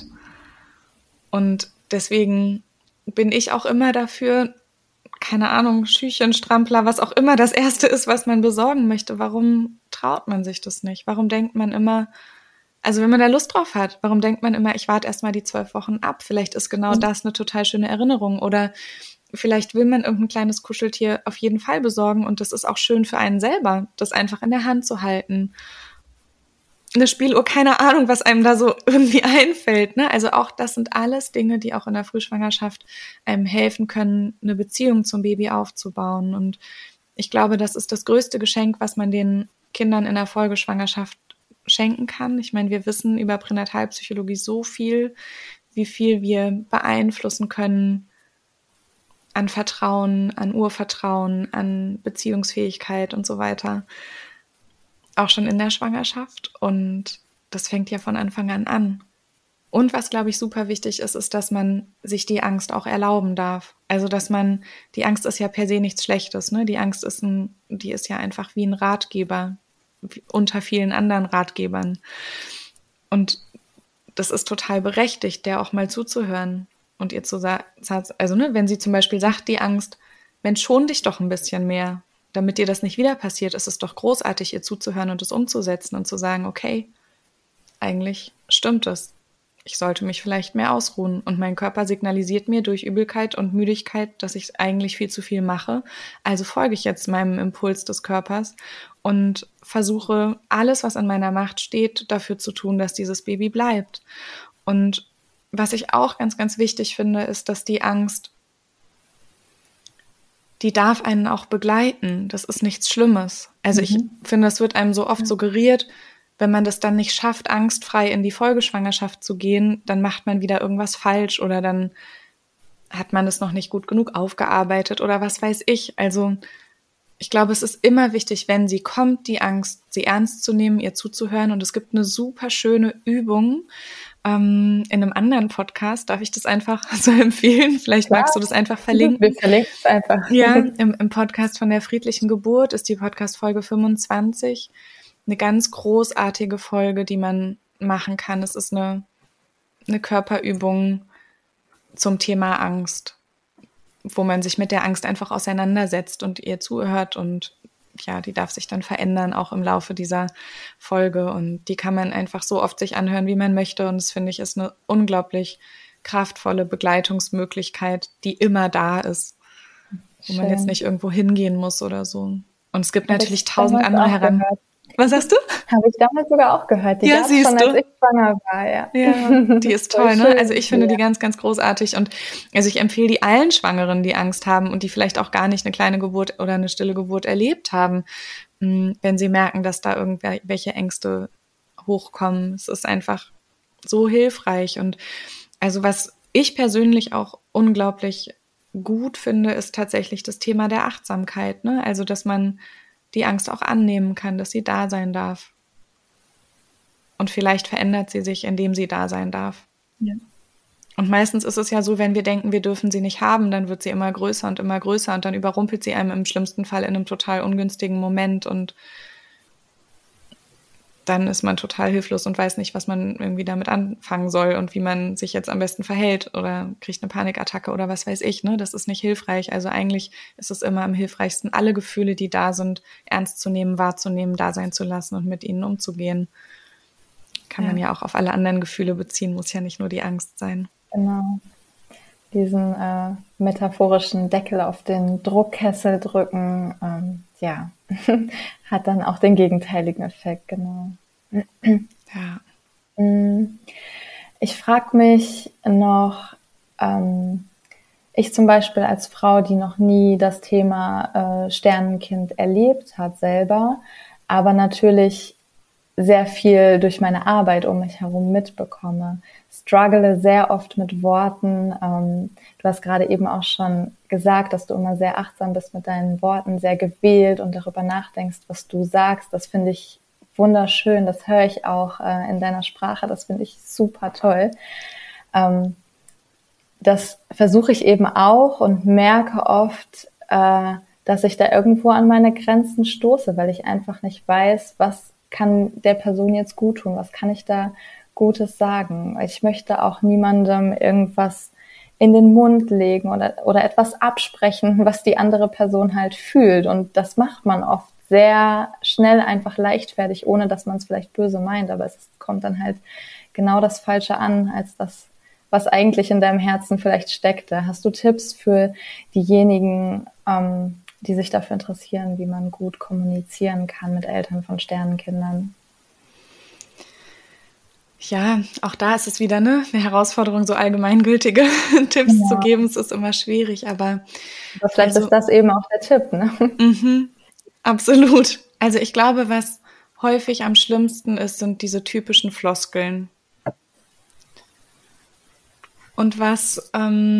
Und deswegen bin ich auch immer dafür, keine Ahnung, Schüchchen, Strampler, was auch immer das Erste ist, was man besorgen möchte. Warum traut man sich das nicht? Warum denkt man immer, also wenn man da Lust drauf hat, warum denkt man immer, ich warte erst mal die 12 Wochen ab? Vielleicht ist genau das eine total schöne Erinnerung. Oder vielleicht will man irgendein kleines Kuscheltier auf jeden Fall besorgen und das ist auch schön für einen selber, das einfach in der Hand zu halten. Eine Spieluhr, keine Ahnung, was einem da so irgendwie einfällt, ne? Also auch das sind alles Dinge, die auch in der Frühschwangerschaft einem helfen können, eine Beziehung zum Baby aufzubauen. Und ich glaube, das ist das größte Geschenk, was man den Kindern in der Folgeschwangerschaft schenken kann. Ich meine, wir wissen über Pränatalpsychologie so viel, wie viel wir beeinflussen können an Vertrauen, an Urvertrauen, an Beziehungsfähigkeit und so weiter. Auch schon in der Schwangerschaft. Und das fängt ja von Anfang an. Und was, glaube ich, super wichtig ist, ist, dass man sich die Angst auch erlauben darf. Also, dass man, die Angst ist ja per se nichts Schlechtes, ne? Die Angst ist die ist ja einfach wie ein Ratgeber unter vielen anderen Ratgebern. Und das ist total berechtigt, der auch mal zuzuhören und ihr zu sagen, also ne, wenn sie zum Beispiel sagt, die Angst, Mensch, schon dich doch ein bisschen mehr, damit dir das nicht wieder passiert, ist es doch großartig, ihr zuzuhören und es umzusetzen und zu sagen, okay, eigentlich stimmt es. Ich sollte mich vielleicht mehr ausruhen und mein Körper signalisiert mir durch Übelkeit und Müdigkeit, dass ich eigentlich viel zu viel mache. Also folge ich jetzt meinem Impuls des Körpers und versuche alles, was an meiner Macht steht, dafür zu tun, dass dieses Baby bleibt. Und was ich auch ganz, ganz wichtig finde, ist, dass die Angst, die darf einen auch begleiten. Das ist nichts Schlimmes. Also ich finde, es wird einem so oft suggeriert, wenn man das dann nicht schafft, angstfrei in die Folgeschwangerschaft zu gehen, dann macht man wieder irgendwas falsch oder dann hat man es noch nicht gut genug aufgearbeitet oder was weiß ich. Also ich glaube, es ist immer wichtig, wenn sie kommt, die Angst, sie ernst zu nehmen, ihr zuzuhören. Und es gibt eine super schöne Übung in einem anderen Podcast. Darf ich das einfach so empfehlen? Vielleicht magst du das einfach verlinken. Wir verlinken es einfach. Ja, im Podcast von der friedlichen Geburt ist die Podcast-Folge 25. Eine ganz großartige Folge, die man machen kann. Es ist eine Körperübung zum Thema Angst. wo man sich mit der Angst einfach auseinandersetzt und ihr zuhört und ja, die darf sich dann verändern, auch im Laufe dieser Folge und die kann man einfach so oft sich anhören, wie man möchte und das finde ich ist eine unglaublich kraftvolle Begleitungsmöglichkeit, die immer da ist, wo man jetzt nicht irgendwo hingehen muss oder so. Und es gibt natürlich 1000 andere heran. Was sagst du? Habe ich damals sogar auch gehört. Die gab es schon, als ich schwanger war. Ja, die ist toll, ne? Also ich finde die ganz, ganz großartig. Und also ich empfehle die allen Schwangeren, die Angst haben und die vielleicht auch gar nicht eine kleine Geburt oder eine stille Geburt erlebt haben, wenn sie merken, dass da irgendwelche Ängste hochkommen. Es ist einfach so hilfreich. Und also was ich persönlich auch unglaublich gut finde, ist tatsächlich das Thema der Achtsamkeit, ne? Also dass man die Angst auch annehmen kann, dass sie da sein darf. Und vielleicht verändert sie sich, indem sie da sein darf. Ja. Und meistens ist es ja so, wenn wir denken, wir dürfen sie nicht haben, dann wird sie immer größer und dann überrumpelt sie einem im schlimmsten Fall in einem total ungünstigen Moment und dann ist man total hilflos und weiß nicht, was man irgendwie damit anfangen soll und wie man sich jetzt am besten verhält oder kriegt eine Panikattacke oder was weiß ich, ne? Das ist nicht hilfreich. Also eigentlich ist es immer am hilfreichsten, alle Gefühle, die da sind, ernst zu nehmen, wahrzunehmen, da sein zu lassen und mit ihnen umzugehen. Kann man ja auch auf alle anderen Gefühle beziehen, muss ja nicht nur die Angst sein. Genau. Diesen metaphorischen Deckel auf den Druckkessel drücken, hat dann auch den gegenteiligen Effekt, genau. Ja. Ich frage mich noch, ich zum Beispiel als Frau, die noch nie das Thema Sternenkind erlebt hat selber, aber natürlich sehr viel durch meine Arbeit um mich herum mitbekomme, struggle sehr oft mit Worten. Du hast gerade eben auch schon gesagt, dass du immer sehr achtsam bist mit deinen Worten, sehr gewählt und darüber nachdenkst, was du sagst. Das finde ich wunderschön. Das höre ich auch in deiner Sprache. Das finde ich super toll. Das versuche ich eben auch und merke oft, dass ich da irgendwo an meine Grenzen stoße, weil ich einfach nicht weiß, was kann der Person jetzt gut tun, was kann ich da Gutes sagen. Ich möchte auch niemandem irgendwas in den Mund legen oder etwas absprechen, was die andere Person halt fühlt. Und das macht man oft sehr schnell einfach leichtfertig, ohne dass man es vielleicht böse meint. Aber es kommt dann halt genau das Falsche an, als das, was eigentlich in deinem Herzen vielleicht steckte. Hast du Tipps für diejenigen, die sich dafür interessieren, wie man gut kommunizieren kann mit Eltern von Sternenkindern? Ja, auch da ist es wieder eine Herausforderung, so allgemeingültige Tipps zu geben. Es ist immer schwierig, aber vielleicht ist das eben auch der Tipp, ne? Absolut. Also ich glaube, was häufig am schlimmsten ist, sind diese typischen Floskeln. Und was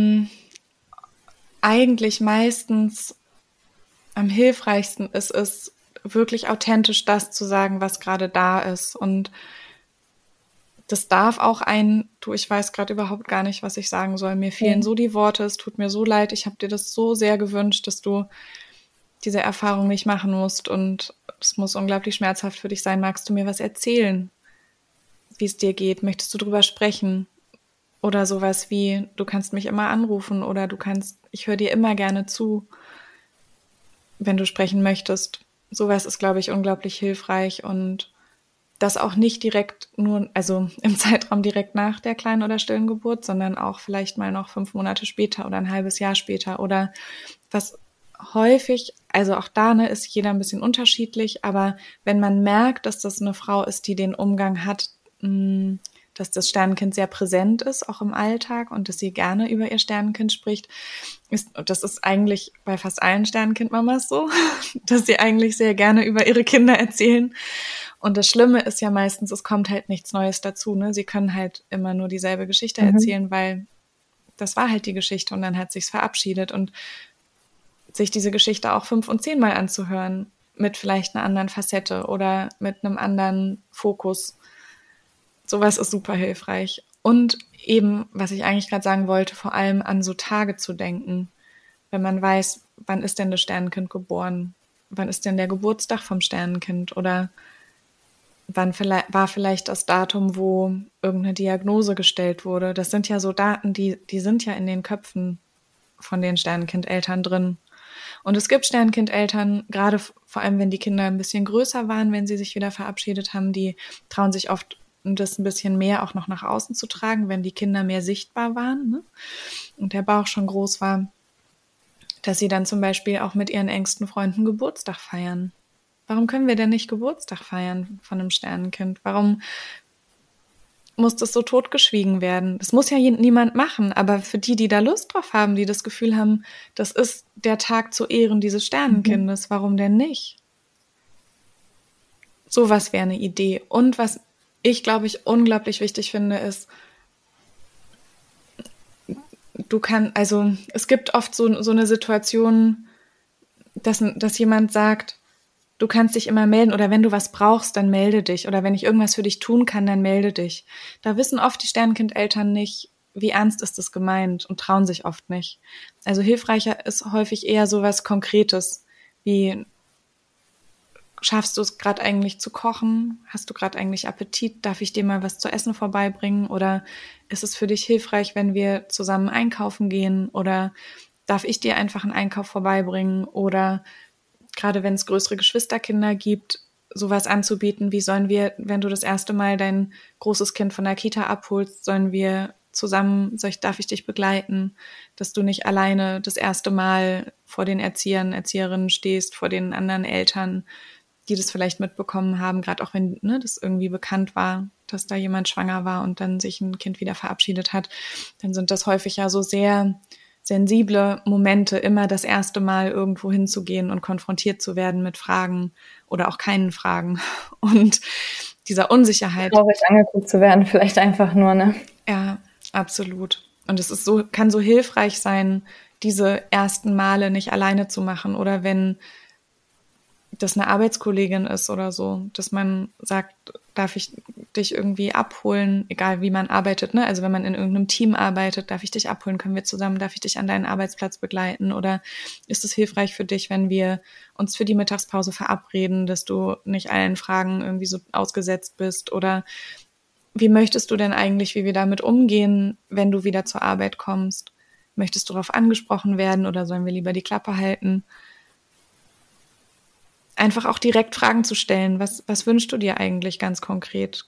eigentlich meistens am hilfreichsten ist wirklich authentisch das zu sagen, was gerade da ist. Und das darf auch ich weiß gerade überhaupt gar nicht, was ich sagen soll. Mir fehlen so die Worte, es tut mir so leid. Ich habe dir das so sehr gewünscht, dass du diese Erfahrung nicht machen musst. Und es muss unglaublich schmerzhaft für dich sein. Magst du mir was erzählen, wie es dir geht? Möchtest du drüber sprechen? Oder sowas wie, du kannst mich immer anrufen oder ich höre dir immer gerne zu, wenn du sprechen möchtest. Sowas ist, glaube ich, unglaublich hilfreich und das auch nicht direkt also im Zeitraum direkt nach der kleinen oder stillen Geburt, sondern auch vielleicht mal noch 5 Monate später oder ein halbes Jahr später oder was häufig, also auch da ist jeder ein bisschen unterschiedlich, aber wenn man merkt, dass das eine Frau ist, die den Umgang hat, dass das Sternenkind sehr präsent ist, auch im Alltag und dass sie gerne über ihr Sternenkind spricht. Das ist eigentlich bei fast allen Sternenkind-Mamas so, dass sie eigentlich sehr gerne über ihre Kinder erzählen. Und das Schlimme ist ja meistens, es kommt halt nichts Neues dazu. Ne? Sie können halt immer nur dieselbe Geschichte erzählen, weil das war halt die Geschichte und dann hat sich's verabschiedet. Und sich diese Geschichte auch 5 und 10 Mal anzuhören, mit vielleicht einer anderen Facette oder mit einem anderen Fokus. Sowas ist super hilfreich. Und eben, was ich eigentlich gerade sagen wollte, vor allem an so Tage zu denken. Wenn man weiß, wann ist denn das Sternenkind geboren? Wann ist denn der Geburtstag vom Sternenkind? Oder wann war vielleicht das Datum, wo irgendeine Diagnose gestellt wurde? Das sind ja so Daten, die sind ja in den Köpfen von den Sternenkindeltern drin. Und es gibt Sternenkindeltern, gerade vor allem, wenn die Kinder ein bisschen größer waren, wenn sie sich wieder verabschiedet haben, die trauen sich oft, das ein bisschen mehr auch noch nach außen zu tragen, wenn die Kinder mehr sichtbar waren, ne? Und der Bauch schon groß war, dass sie dann zum Beispiel auch mit ihren engsten Freunden Geburtstag feiern. Warum können wir denn nicht Geburtstag feiern von einem Sternenkind? Warum muss das so totgeschwiegen werden? Das muss ja niemand machen, aber für die, die da Lust drauf haben, die das Gefühl haben, das ist der Tag zu Ehren dieses Sternenkindes, warum denn nicht? Sowas wäre eine Idee. Und was ich, glaube ich, unglaublich wichtig finde, ist, es gibt oft so eine Situation, dass jemand sagt, du kannst dich immer melden oder wenn du was brauchst, dann melde dich oder wenn ich irgendwas für dich tun kann, dann melde dich. Da wissen oft die Sternenkindeltern nicht, wie ernst ist das gemeint und trauen sich oft nicht. Also hilfreicher ist häufig eher sowas Konkretes, wie schaffst du es gerade eigentlich zu kochen? Hast du gerade eigentlich Appetit? Darf ich dir mal was zu essen vorbeibringen? Oder ist es für dich hilfreich, wenn wir zusammen einkaufen gehen? Oder darf ich dir einfach einen Einkauf vorbeibringen? Oder gerade wenn es größere Geschwisterkinder gibt, sowas anzubieten, wie sollen wir, wenn du das erste Mal dein großes Kind von der Kita abholst, sollen wir zusammen, darf ich dich begleiten, dass du nicht alleine das erste Mal vor den Erziehern, Erzieherinnen stehst, vor den anderen Eltern, die das vielleicht mitbekommen haben, gerade auch wenn das irgendwie bekannt war, dass da jemand schwanger war und dann sich ein Kind wieder verabschiedet hat, dann sind das häufig ja so sehr sensible Momente, immer das erste Mal irgendwo hinzugehen und konfrontiert zu werden mit Fragen oder auch keinen Fragen und dieser Unsicherheit. Traurig angeguckt zu werden, vielleicht einfach nur, ne? Ja, absolut. Und es ist kann so hilfreich sein, diese ersten Male nicht alleine zu machen oder wenn das eine Arbeitskollegin ist oder so, dass man sagt, darf ich dich irgendwie abholen, egal wie man arbeitet, ne? Also wenn man in irgendeinem Team arbeitet, darf ich dich abholen, können wir zusammen, darf ich dich an deinen Arbeitsplatz begleiten oder ist es hilfreich für dich, wenn wir uns für die Mittagspause verabreden, dass du nicht allen Fragen irgendwie so ausgesetzt bist oder wie möchtest du denn eigentlich, wie wir damit umgehen, wenn du wieder zur Arbeit kommst? Möchtest du darauf angesprochen werden oder sollen wir lieber die Klappe halten? Einfach auch direkt Fragen zu stellen. Was wünschst du dir eigentlich ganz konkret?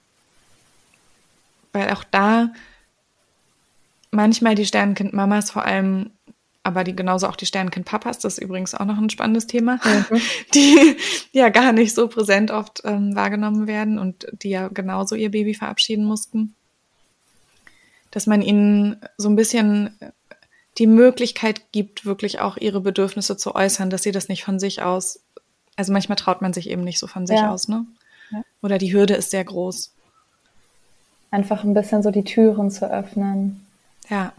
Weil auch da manchmal die Sternenkind-Mamas vor allem, aber genauso auch die Sternenkind-Papas, das ist übrigens auch noch ein spannendes Thema, die ja gar nicht so präsent oft wahrgenommen werden und die ja genauso ihr Baby verabschieden mussten. Dass man ihnen so ein bisschen die Möglichkeit gibt, wirklich auch ihre Bedürfnisse zu äußern, dass sie das nicht von sich aus. Also manchmal traut man sich eben nicht so von sich aus, ne? Ja. Oder die Hürde ist sehr groß. Einfach ein bisschen so die Türen zu öffnen. Ja.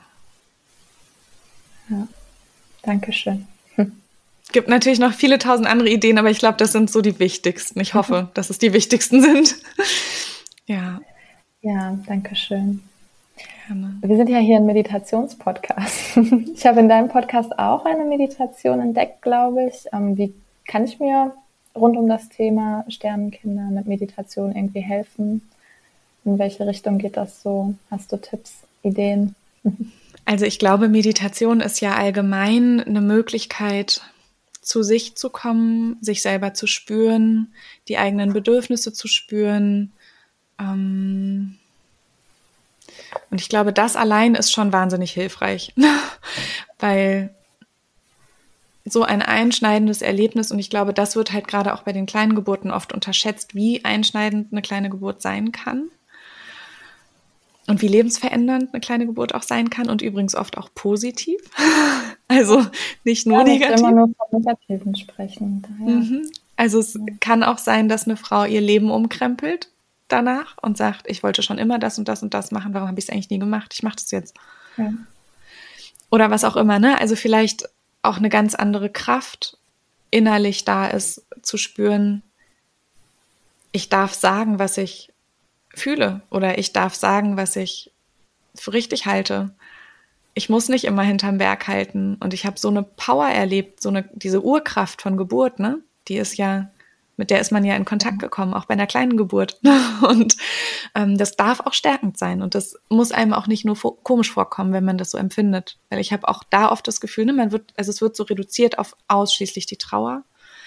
Ja. Dankeschön. Gibt natürlich noch viele tausend andere Ideen, aber ich glaube, das sind so die wichtigsten. Ich hoffe, dass es die wichtigsten sind. Ja. Ja, Dankeschön. Gerne. Wir sind ja hier ein Meditationspodcast. Ich habe in deinem Podcast auch eine Meditation entdeckt, glaube ich. Wie kann ich mir rund um das Thema Sternenkinder mit Meditation irgendwie helfen? In welche Richtung geht das so? Hast du Tipps, Ideen? Also ich glaube, Meditation ist ja allgemein eine Möglichkeit, zu sich zu kommen, sich selber zu spüren, die eigenen Bedürfnisse zu spüren. Und ich glaube, das allein ist schon wahnsinnig hilfreich, weil so ein einschneidendes Erlebnis, und ich glaube, das wird halt gerade auch bei den kleinen Geburten oft unterschätzt, wie einschneidend eine kleine Geburt sein kann und wie lebensverändernd eine kleine Geburt auch sein kann und übrigens oft auch positiv, also nicht nur negativ. Immer nur von Negativen sprechen. Also es kann auch sein, dass eine Frau ihr Leben umkrempelt danach und sagt, ich wollte schon immer das und das und das machen, warum habe ich es eigentlich nie gemacht? Ich mache das jetzt. Ja. Oder was auch immer, ne? Also vielleicht auch eine ganz andere Kraft innerlich da ist, zu spüren, ich darf sagen, was ich fühle oder ich darf sagen, was ich für richtig halte. Ich muss nicht immer hinterm Berg halten und ich habe so eine Power erlebt, diese Urkraft von Geburt, ne? Die ist ja Mit der ist man ja in Kontakt gekommen, auch bei einer kleinen Geburt. Und das darf auch stärkend sein. Und das muss einem auch nicht nur komisch vorkommen, wenn man das so empfindet. Weil ich habe auch da oft das Gefühl, ne, es wird so reduziert auf ausschließlich die Trauer.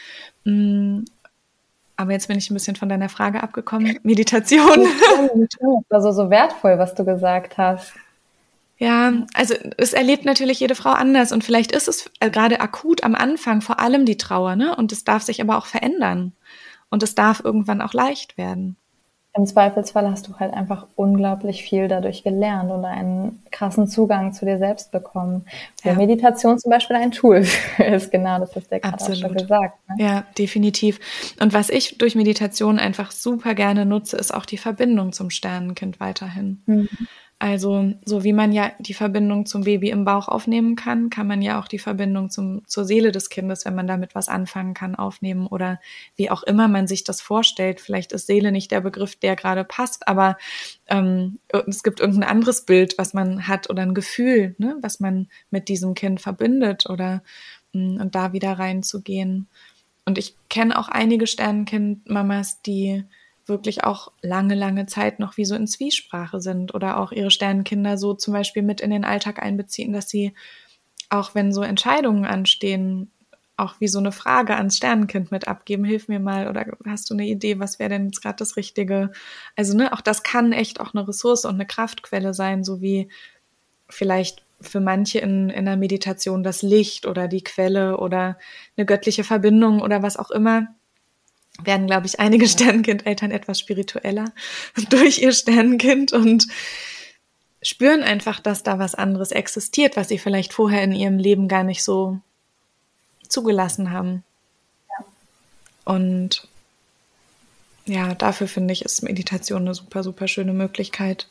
Aber jetzt bin ich ein bisschen von deiner Frage abgekommen. Meditation. Also so wertvoll, was du gesagt hast. Ja, also es erlebt natürlich jede Frau anders und vielleicht ist es gerade akut am Anfang vor allem die Trauer, ne? Und es darf sich aber auch verändern und es darf irgendwann auch leicht werden. Im Zweifelsfall hast du halt einfach unglaublich viel dadurch gelernt und einen krassen Zugang zu dir selbst bekommen. Wo Meditation zum Beispiel ein Tool ist, genau, das hast du ja gerade auch schon gesagt. Ne? Ja, definitiv. Und was ich durch Meditation einfach super gerne nutze, ist auch die Verbindung zum Sternenkind weiterhin. Mhm. Also so wie man ja die Verbindung zum Baby im Bauch aufnehmen kann, kann man ja auch die Verbindung zur Seele des Kindes, wenn man damit was anfangen kann, aufnehmen oder wie auch immer man sich das vorstellt. Vielleicht ist Seele nicht der Begriff, der gerade passt, aber es gibt irgendein anderes Bild, was man hat oder ein Gefühl, ne, was man mit diesem Kind verbindet oder und da wieder reinzugehen. Und ich kenne auch einige Sternenkind-Mamas, die wirklich auch lange Zeit noch wie so in Zwiesprache sind oder auch ihre Sternenkinder so zum Beispiel mit in den Alltag einbeziehen, dass sie, auch wenn so Entscheidungen anstehen, auch wie so eine Frage ans Sternenkind mit abgeben, hilf mir mal oder hast du eine Idee, was wäre denn jetzt gerade das Richtige? Also ne, auch das kann echt auch eine Ressource und eine Kraftquelle sein, so wie vielleicht für manche in der Meditation das Licht oder die Quelle oder eine göttliche Verbindung oder was auch immer. Werden, glaube ich, einige Sternenkind-Eltern etwas spiritueller durch ihr Sternenkind und spüren einfach, dass da was anderes existiert, was sie vielleicht vorher in ihrem Leben gar nicht so zugelassen haben. Ja. Und ja, dafür finde ich, ist Meditation eine super, super schöne Möglichkeit,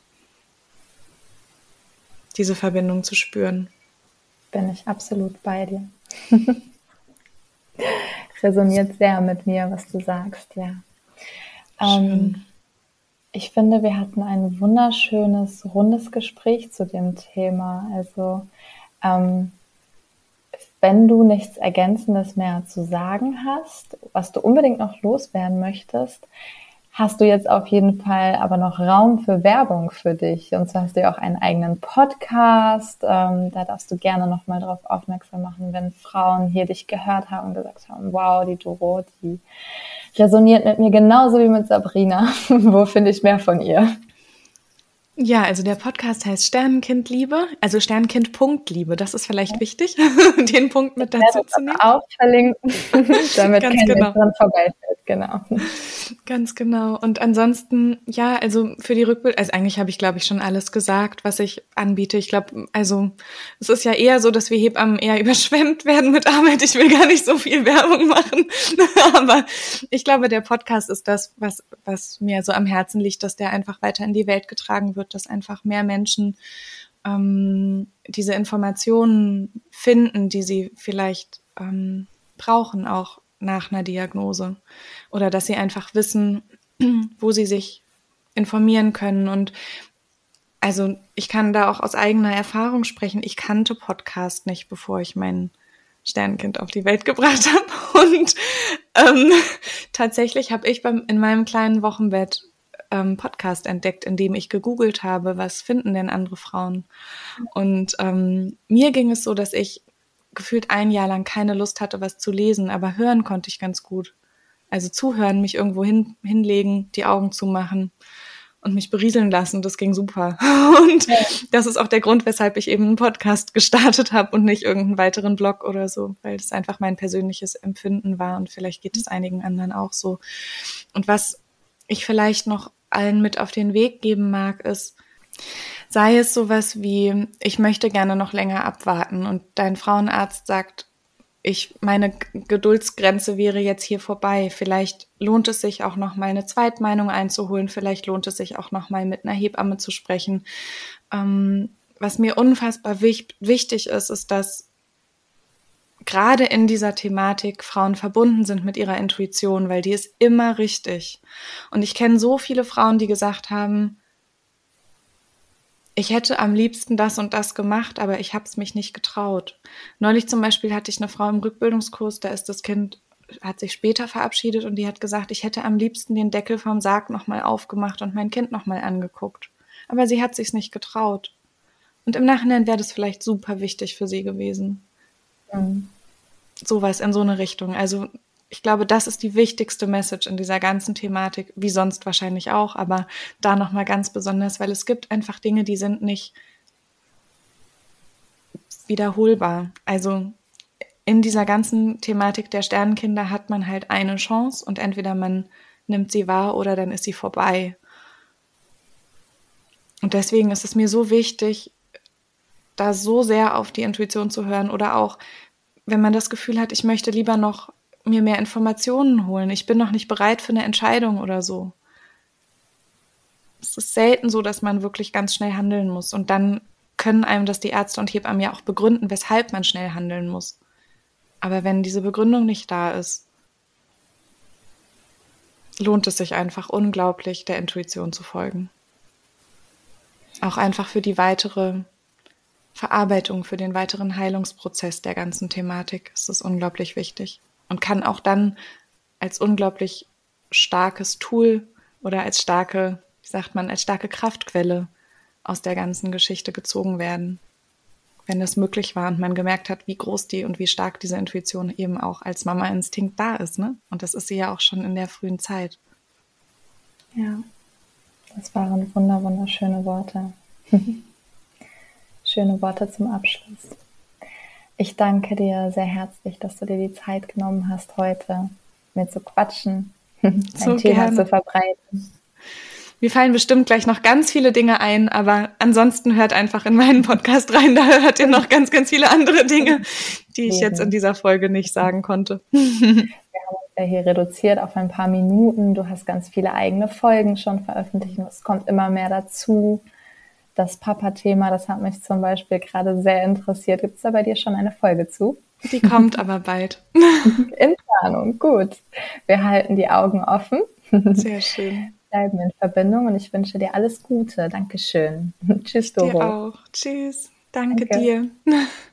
diese Verbindung zu spüren. Bin ich absolut bei dir. Resoniert sehr mit mir, was du sagst, ja. Ich finde, wir hatten ein wunderschönes, rundes Gespräch zu dem Thema. Also, wenn du nichts Ergänzendes mehr zu sagen hast, was du unbedingt noch loswerden möchtest, hast du jetzt auf jeden Fall aber noch Raum für Werbung für dich. Und zwar hast du ja auch einen eigenen Podcast. Da darfst du gerne nochmal drauf aufmerksam machen, wenn Frauen hier dich gehört haben und gesagt haben, wow, die Doro, die resoniert mit mir genauso wie mit Sabrina. Wo finde ich mehr von ihr? Ja, also der Podcast heißt Sternenkind-Liebe, also Sternenkind.Liebe. Das ist vielleicht wichtig, den Punkt mit dazu zu nehmen. Auch verlinken, damit kein Mensch dran vorbeifällt, genau. Ganz genau. Und ansonsten, ja, also für die Rückbildung, also eigentlich habe ich, glaube ich, schon alles gesagt, was ich anbiete. Ich glaube, also es ist ja eher so, dass wir Hebammen eher überschwemmt werden mit Arbeit. Ich will gar nicht so viel Werbung machen, aber ich glaube, der Podcast ist das, was mir so am Herzen liegt, dass der einfach weiter in die Welt getragen wird, dass einfach mehr Menschen diese Informationen finden, die sie vielleicht brauchen, auch nach einer Diagnose. Oder dass sie einfach wissen, wo sie sich informieren können. Und also ich kann da auch aus eigener Erfahrung sprechen. Ich kannte Podcast nicht, bevor ich mein Sternenkind auf die Welt gebracht habe. Und tatsächlich habe ich in meinem kleinen Wochenbett Podcast entdeckt, in dem ich gegoogelt habe, was finden denn andere Frauen. Und mir ging es so, dass ich gefühlt ein Jahr lang keine Lust hatte, was zu lesen, aber hören konnte ich ganz gut. Also zuhören, mich irgendwo hinlegen, die Augen zumachen und mich berieseln lassen, das ging super. Und das ist auch der Grund, weshalb ich eben einen Podcast gestartet habe und nicht irgendeinen weiteren Blog oder so, weil das einfach mein persönliches Empfinden war und vielleicht geht es einigen anderen auch so. Und was ich vielleicht noch allen mit auf den Weg geben mag, ist, sei es sowas wie, ich möchte gerne noch länger abwarten und dein Frauenarzt sagt, meine Geduldsgrenze wäre jetzt hier vorbei. Vielleicht lohnt es sich auch noch mal eine Zweitmeinung einzuholen. Vielleicht lohnt es sich auch noch mal mit einer Hebamme zu sprechen. Was mir unfassbar wichtig ist, dass gerade in dieser Thematik Frauen verbunden sind mit ihrer Intuition, weil die ist immer richtig. Und ich kenne so viele Frauen, die gesagt haben, ich hätte am liebsten das und das gemacht, aber ich habe es mich nicht getraut. Neulich zum Beispiel hatte ich eine Frau im Rückbildungskurs, da ist das Kind hat sich später verabschiedet und die hat gesagt, ich hätte am liebsten den Deckel vom Sarg nochmal aufgemacht und mein Kind nochmal angeguckt. Aber sie hat sich's nicht getraut. Und im Nachhinein wäre das vielleicht super wichtig für sie gewesen. Mhm. Sowas in so eine Richtung. Also ich glaube, das ist die wichtigste Message in dieser ganzen Thematik, wie sonst wahrscheinlich auch, aber da nochmal ganz besonders, weil es gibt einfach Dinge, die sind nicht wiederholbar. Also in dieser ganzen Thematik der Sternenkinder hat man halt eine Chance und entweder man nimmt sie wahr oder dann ist sie vorbei. Und deswegen ist es mir so wichtig, da so sehr auf die Intuition zu hören oder auch, wenn man das Gefühl hat, ich möchte lieber noch mir mehr Informationen holen, ich bin noch nicht bereit für eine Entscheidung oder so. Es ist selten so, dass man wirklich ganz schnell handeln muss und dann können einem das die Ärzte und Hebammen ja auch begründen, weshalb man schnell handeln muss. Aber wenn diese Begründung nicht da ist, lohnt es sich einfach unglaublich, der Intuition zu folgen. Auch einfach für die weitere Verarbeitung, für den weiteren Heilungsprozess der ganzen Thematik ist es unglaublich wichtig und kann auch dann als unglaublich starkes Tool oder als starke, wie sagt man, als starke Kraftquelle aus der ganzen Geschichte gezogen werden, wenn das möglich war und man gemerkt hat, wie groß die und wie stark diese Intuition eben auch als Mama-Instinkt da ist, ne? Und das ist sie ja auch schon in der frühen Zeit. Ja, das waren wunderschöne Worte. Schöne Worte zum Abschluss. Ich danke dir sehr herzlich, dass du dir die Zeit genommen hast, heute mit zu quatschen, dein So Thema gerne. zu verbreiten. Mir fallen bestimmt gleich noch ganz viele Dinge ein, aber ansonsten hört einfach in meinen Podcast rein, da hört ihr noch ganz viele andere Dinge, die ich jetzt in dieser Folge nicht sagen konnte. Wir haben uns ja hier reduziert auf ein paar Minuten. Du hast ganz viele eigene Folgen schon veröffentlicht und es kommt immer mehr dazu. Das Papa-Thema, das hat mich zum Beispiel gerade sehr interessiert. Gibt es da bei dir schon eine Folge zu? Die kommt aber bald. In Planung, gut. Wir halten die Augen offen. Sehr schön. Bleiben in Verbindung und ich wünsche dir alles Gute. Dankeschön. Tschüss, Doro. Dir auch. Tschüss. Danke dir.